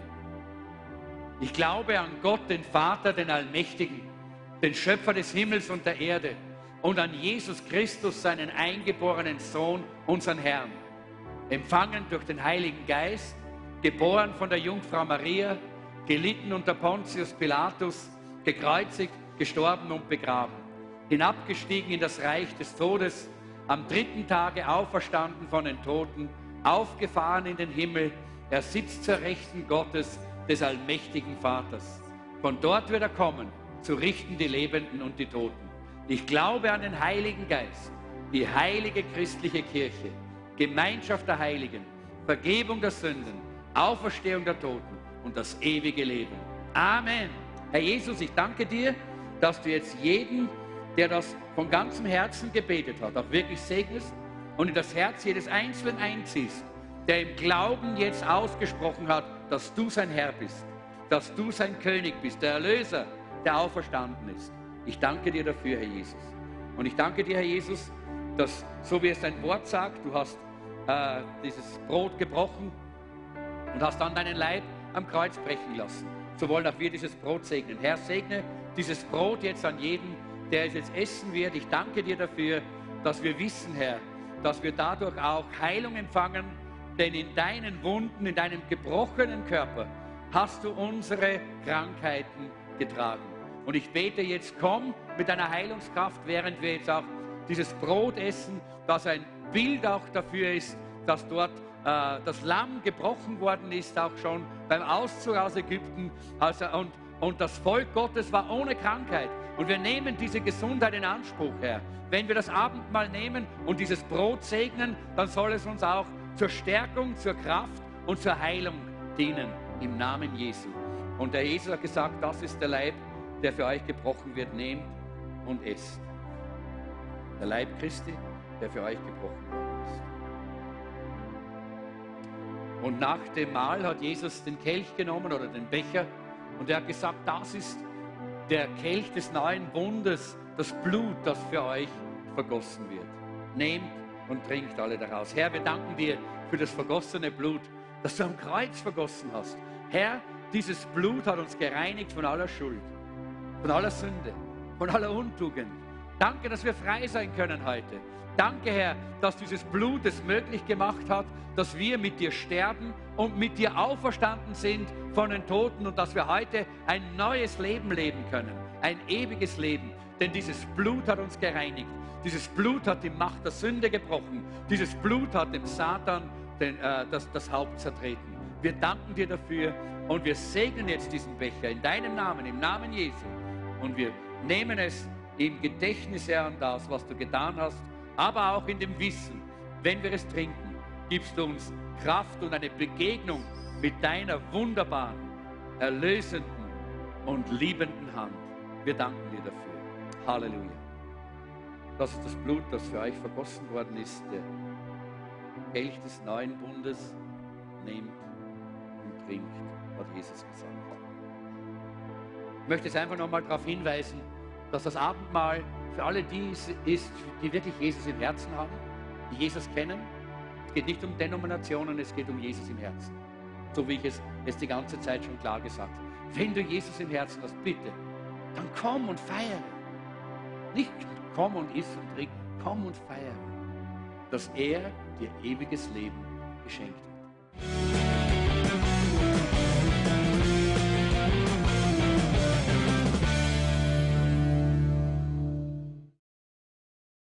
Ich glaube an Gott, den Vater, den Allmächtigen, den Schöpfer des Himmels und der Erde und an Jesus Christus, seinen eingeborenen Sohn, unseren Herrn, empfangen durch den Heiligen Geist, geboren von der Jungfrau Maria, gelitten unter Pontius Pilatus, gekreuzigt, gestorben und begraben, hinabgestiegen in das Reich des Todes, am dritten Tage auferstanden von den Toten, aufgefahren in den Himmel, er sitzt zur Rechten Gottes, des allmächtigen Vaters. Von dort wird er kommen, zu richten die Lebenden und die Toten. Ich glaube an den Heiligen Geist, die heilige christliche Kirche, Gemeinschaft der Heiligen, Vergebung der Sünden, Auferstehung der Toten und das ewige Leben. Amen. Herr Jesus, ich danke dir, dass du jetzt jeden, der das von ganzem Herzen gebetet hat, auch wirklich segnest und in das Herz jedes Einzelnen einziehst, der im Glauben jetzt ausgesprochen hat, dass du sein Herr bist, dass du sein König bist, der Erlöser, der auferstanden ist. Ich danke dir dafür, Herr Jesus. Und ich danke dir, Herr Jesus, dass, so wie es dein Wort sagt, du hast äh, dieses Brot gebrochen und hast dann deinen Leib am Kreuz brechen lassen. So wollen auch wir dieses Brot segnen. Herr, segne dieses Brot jetzt an jeden, der es jetzt essen wird. Ich danke dir dafür, dass wir wissen, Herr, dass wir dadurch auch Heilung empfangen, denn in deinen Wunden, in deinem gebrochenen Körper hast du unsere Krankheiten getragen. Und ich bete jetzt, komm mit deiner Heilungskraft, während wir jetzt auch dieses Brot essen, das ein Bild auch dafür ist, dass dort äh, das Lamm gebrochen worden ist, auch schon beim Auszug aus Ägypten. Also, und, und das Volk Gottes war ohne Krankheit. Und wir nehmen diese Gesundheit in Anspruch, Herr. Wenn wir das Abendmahl nehmen und dieses Brot segnen, dann soll es uns auch zur Stärkung, zur Kraft und zur Heilung dienen, im Namen Jesu. Und der Jesus hat gesagt, das ist der Leib, der für euch gebrochen wird, nehmt und esst. Der Leib Christi, der für euch gebrochen worden ist. Und nach dem Mahl hat Jesus den Kelch genommen oder den Becher und er hat gesagt, das ist der Kelch des neuen Bundes, das Blut, das für euch vergossen wird. Nehmt und trinkt alle daraus. Herr, wir danken dir für das vergossene Blut, das du am Kreuz vergossen hast. Herr, dieses Blut hat uns gereinigt von aller Schuld, von aller Sünde, von aller Untugend. Danke, dass wir frei sein können heute. Danke, Herr, dass dieses Blut es möglich gemacht hat, dass wir mit dir sterben und mit dir auferstanden sind von den Toten und dass wir heute ein neues Leben leben können, ein ewiges Leben. Denn dieses Blut hat uns gereinigt. Dieses Blut hat die Macht der Sünde gebrochen. Dieses Blut hat dem Satan den, äh, das, das Haupt zertreten. Wir danken dir dafür und wir segnen jetzt diesen Becher in deinem Namen, im Namen Jesu. Und wir nehmen es im Gedächtnis, Herr, an das, was du getan hast, aber auch in dem Wissen, wenn wir es trinken, gibst du uns Kraft und eine Begegnung mit deiner wunderbaren, erlösenden und liebenden Hand. Wir danken dir dafür. Halleluja. Das ist das Blut, das für euch vergossen worden ist, der Kelch des neuen Bundes. Nehmt und trinkt, hat Jesus gesagt. Ich möchte jetzt einfach nochmal darauf hinweisen, dass das Abendmahl für alle die ist, die wirklich Jesus im Herzen haben, die Jesus kennen. Es geht nicht um Denominationen, es geht um Jesus im Herzen. So wie ich es jetzt die ganze Zeit schon klar gesagt habe. Wenn du Jesus im Herzen hast, bitte, dann komm und feiere. Nicht komm und iss und trink, komm und feiere, dass er dir ewiges Leben geschenkt hat.